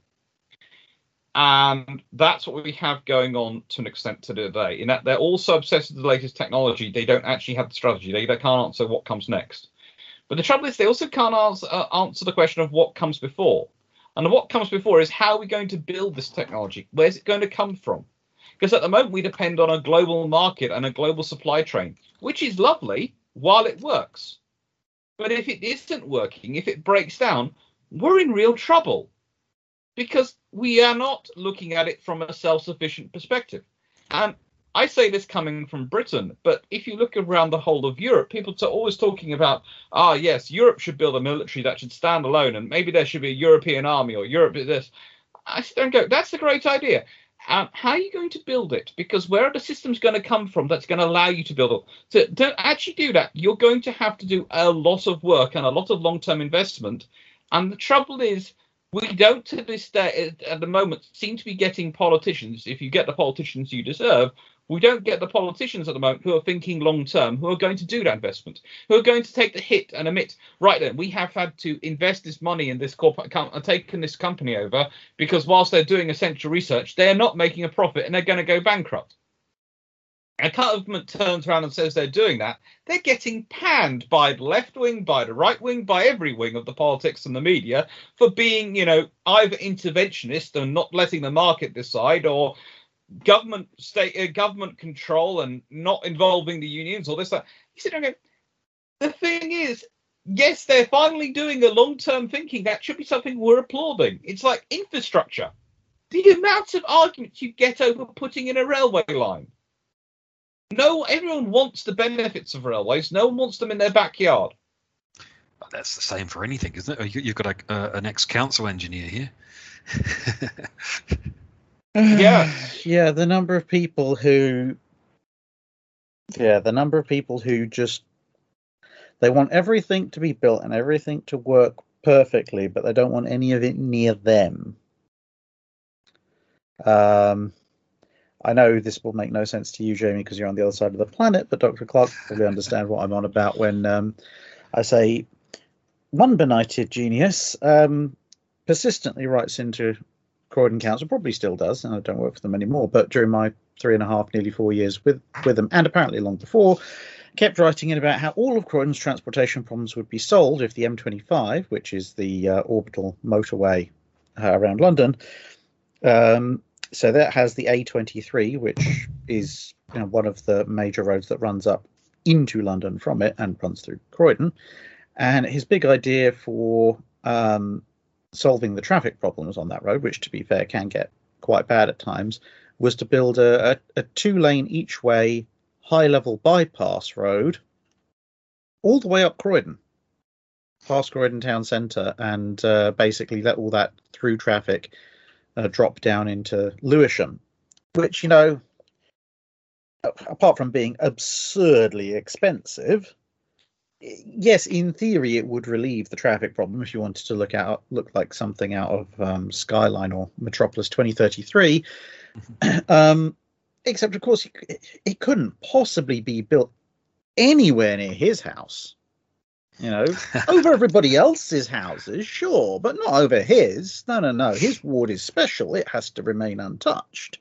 S2: And that's what we have going on to an extent today, in that they're all so obsessed with the latest technology, they don't actually have the strategy. They, they can't answer what comes next. But the trouble is they also can't answer, uh, answer the question of what comes before. And what comes before is, how are we going to build this technology? Where's it going to come from? Because at the moment we depend on a global market and a global supply chain, which is lovely while it works. But if it isn't working, if it breaks down, we're in real trouble. Because we are not looking at it from a self-sufficient perspective. And I say this coming from Britain, but if you look around the whole of Europe, people are always talking about, ah, yes, Europe should build a military that should stand alone, and maybe there should be a European army, or Europe is this. I sit there and go, that's a great idea. Um, how are you going to build it? Because where are the systems going to come from that's going to allow you to build it? To, to actually do that, you're going to have to do a lot of work and a lot of long-term investment. And the trouble is, we don't, to this day, at the moment, seem to be getting politicians. If you get the politicians you deserve, we don't get the politicians at the moment who are thinking long-term, who are going to do that investment, who are going to take the hit and admit, right then, we have had to invest this money in this corporate company, taken this company over, because whilst they're doing essential research, they're not making a profit and they're going to go bankrupt. A government turns around and says they're doing that, they're getting panned by the left wing, by the right wing, by every wing of the politics and the media for being, you know, either interventionist and not letting the market decide, or government state uh, government control and not involving the unions, or this that. You sit there and go, the thing is, yes, they're finally doing a long-term thinking. That should be something we're applauding. It's like infrastructure. The amount of arguments you get over putting in a railway line. No, everyone wants the benefits of railways. No one wants them in their backyard.
S4: That's the same for anything, isn't it? You've got a, uh, an ex-council engineer here.
S2: Yeah.
S3: Yeah, the number of people who, yeah, the number of people who just, they want everything to be built and everything to work perfectly, but they don't want any of it near them. Um, I know this will make no sense to you, Jamie, because you're on the other side of the planet, but Doctor Clark will probably understand what I'm on about when um, I say one benighted genius um, persistently writes into Croydon Council, probably still does, and I don't work for them anymore, but during my three and a half, nearly four years with, with them, and apparently long before, kept writing in about how all of Croydon's transportation problems would be solved if the M twenty-five, which is the uh, orbital motorway uh, around London, um, so that has the A twenty-three, which is, you know, one of the major roads that runs up into London from it and runs through Croydon. And his big idea for um, solving the traffic problems on that road, which, to be fair, can get quite bad at times, was to build a, a, a two-lane each-way high-level bypass road all the way up Croydon, past Croydon town centre, and uh, basically let all that through traffic uh, drop down into Lewisham, which, you know, apart from being absurdly expensive, yes, in theory, it would relieve the traffic problem if you wanted to look out, look like something out of um, Skyline or Metropolis twenty thirty-three. um, except, of course, it, it couldn't possibly be built anywhere near his house. You know, over everybody else's houses, sure, but not over his. No, no, no. His ward is special. It has to remain untouched.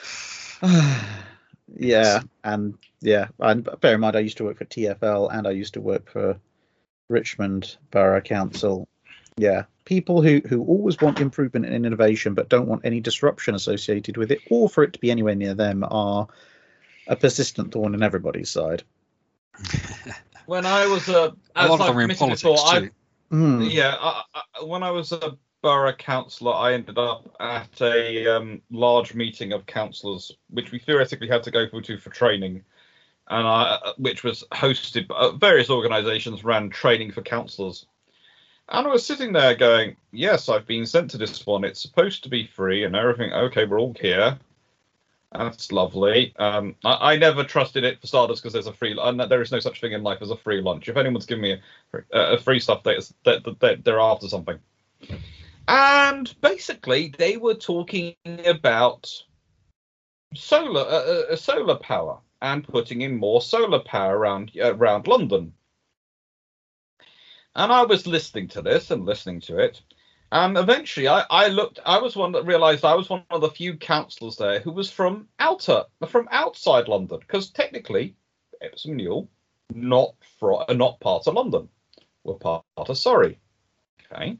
S3: Yeah, and yeah, and bear in mind, I used to work for T F L and I used to work for Richmond Borough Council. Yeah, people who, who always want improvement and innovation but don't want any disruption associated with it or for it to be anywhere near them are a persistent thorn in everybody's side.
S2: When I was a,
S4: a lot of them are in politics before, too.
S2: I, mm. Yeah, I, I, when I was a borough councillor, I ended up at a um, large meeting of councillors, which we theoretically had to go to for training, and I, which was hosted by various organisations, ran training for councillors. And I was sitting there going, yes, I've been sent to this one. It's supposed to be free and everything. Okay, we're all here. That's lovely. Um, I, I never trusted it for starters because there's a free. And there is no such thing in life as a free lunch. If anyone's giving me a, a free stuff, they, they, they, they're after something. And basically, they were talking about solar, uh, uh, solar power and putting in more solar power around uh, around London. And I was listening to this and listening to it, and eventually, I, I looked. I was one that realised I was one of the few councillors there who was from outer, from outside London, because technically, Epsom Newell, not for, uh, not part of London, were part of Surrey. Okay.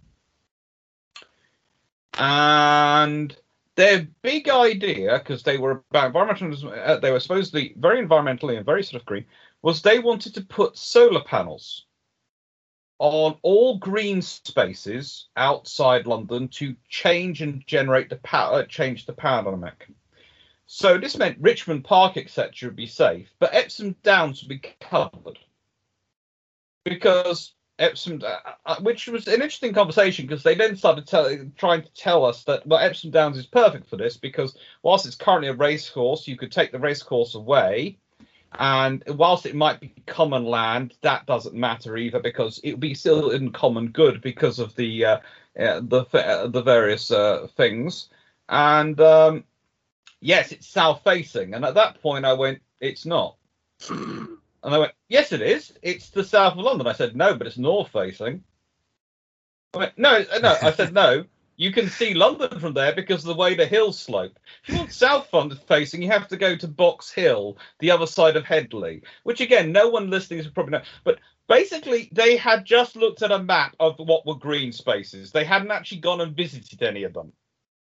S2: And their big idea, because they were about environmental, uh, they were supposedly very environmentally and very sort of green, was they wanted to put solar panels on all green spaces outside London to change and generate the power, change the power dynamic. So this meant Richmond Park, et cetera, would be safe, but Epsom Downs would be covered because Epsom, uh, which was an interesting conversation because they then started tell, trying to tell us that well, Epsom Downs is perfect for this because whilst it's currently a racecourse, you could take the racecourse away, and whilst it might be common land, that doesn't matter either because it would be still in common good because of the uh, uh, the uh, the various uh, things. And um, yes, it's south facing, and at that point I went, it's not. And I went, yes, it is. It's the south of London. I said, no, but it's north facing. I went, no, no. I said, no. You can see London from there because of the way the hills slope. If you want south facing, you have to go to Box Hill, the other side of Headley, which, again, no one listening will probably know. But basically, they had just looked at a map of what were green spaces. They hadn't actually gone and visited any of them.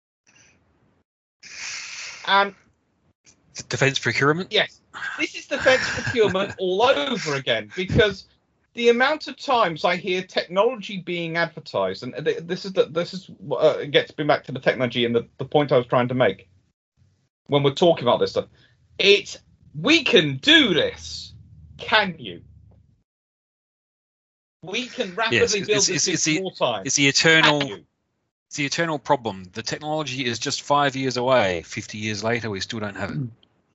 S2: And
S4: defence procurement?
S2: Yes. This is defence procurement all over again because the amount of times I hear technology being advertised, and this is the, this is uh, gets me back to the technology and the, the point I was trying to make when we're talking about this stuff. It's we can do this. Can you? We can rapidly
S4: yes,
S2: build
S4: it's,
S2: this
S4: it's,
S2: in
S4: it's
S2: more time.
S4: It's the eternal. It's the eternal problem. The technology is just five years away. Fifty years later, we still don't have it.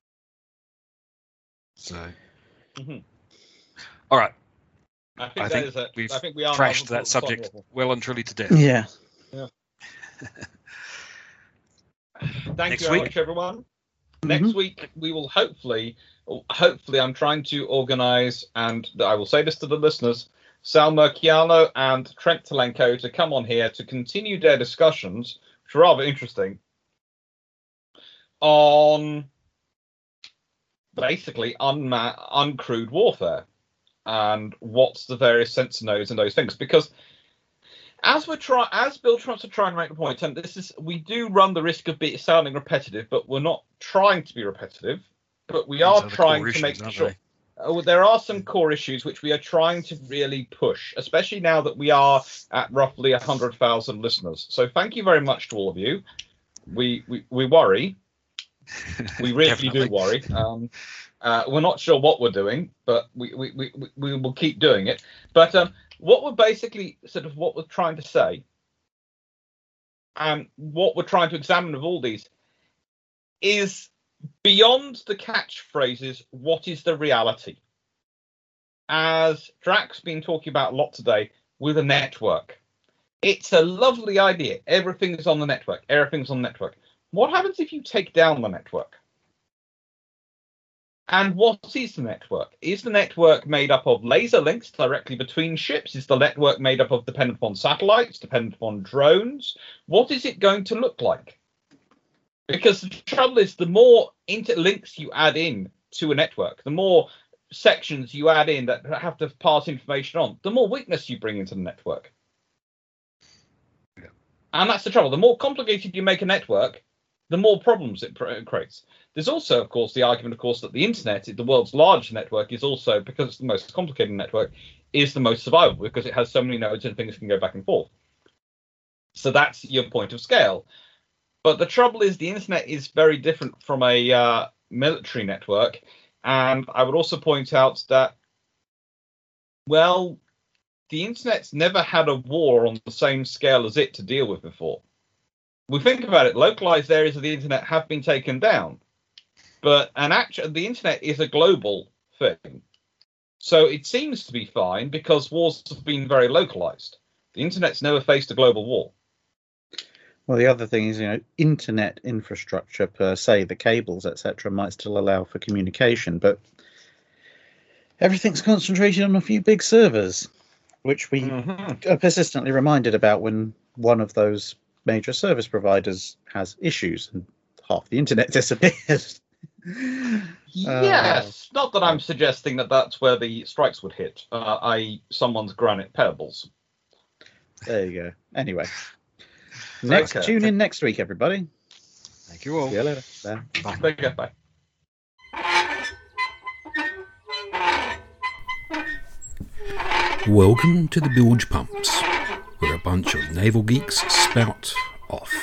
S4: So,
S2: Mm-hmm.
S4: all right.
S2: I think,
S4: I
S2: that
S4: think
S2: is a,
S4: we've
S2: I think we are
S4: trashed
S2: now-
S4: that subject well and truly to death.
S3: Yeah.
S2: Thank
S4: Next
S2: you very
S4: week?
S2: much, everyone. Next week we will hopefully, hopefully, I'm trying to organise, and I will say this to the listeners, Sal Merciano and Trent Telenko to come on here to continue their discussions, which are rather interesting, on basically unma- uncrewed warfare and what's the various sensor nodes and those things. Because as we're try, as Bill tries to try and make the point, and this is, we do run the risk of be, sounding repetitive, but we're not trying to be repetitive, but we
S4: These
S2: are
S4: are the
S2: trying
S4: core
S2: to
S4: issues,
S2: make
S4: aren't
S2: sure.
S4: they?
S2: Oh, there are some core issues which we are trying to really push, especially now that we are at roughly one hundred thousand listeners. So thank you very much to all of you. We we, we worry. We really
S4: Definitely.
S2: do worry. Um, uh, we're not sure what we're doing, but we, we, we, we, we will keep doing it. But um, what we're basically sort of what we're trying to say, and what we're trying to examine of all these, is beyond the catchphrases, what is the reality? As Drax's been talking about a lot today, with a network. It's a lovely idea. Everything's on the network. Everything's on the network. What happens if you take down the network? And what is the network? Is the network made up of laser links directly between ships? Is the network made up of dependent upon satellites, dependent upon drones? What is it going to look like? Because the trouble is, the more interlinks you add in to a network, the more sections you add in that have to pass information on, the more weakness you bring into the network.
S4: Yeah.
S2: And that's the trouble. The more complicated you make a network, the more problems it pr- creates. There's also, of course, the argument, of course, that the internet, the world's largest network, is also, because it's the most complicated network, is the most survivable because it has so many nodes and things can go back and forth. So that's your point of scale. But the trouble is the internet is very different from a uh, military network. And I would also point out that, well, the internet's never had a war on the same scale as it to deal with before. We think about it, localized areas of the internet have been taken down. But an actual, the internet is a global thing. So it seems to be fine because wars have been very localized. The internet's never faced a global war.
S3: Well, the other thing is, you know, internet infrastructure per se, the cables, et cetera, might still allow for communication, but everything's concentrated on a few big servers, which we
S2: Mm-hmm.
S3: are persistently reminded about when one of those major service providers has issues and half the internet disappears.
S2: Yes, not that I'm suggesting that that's where the strikes would hit, uh, that is someone's granite pebbles.
S3: There you go. Anyway, next
S2: Okay.
S3: tune in next week, everybody.
S4: Thank you all.
S3: See you later. Bye.
S4: Bye.
S2: There you go, bye.
S1: Welcome to the Bilge Pumps, where a bunch of naval geeks spout off.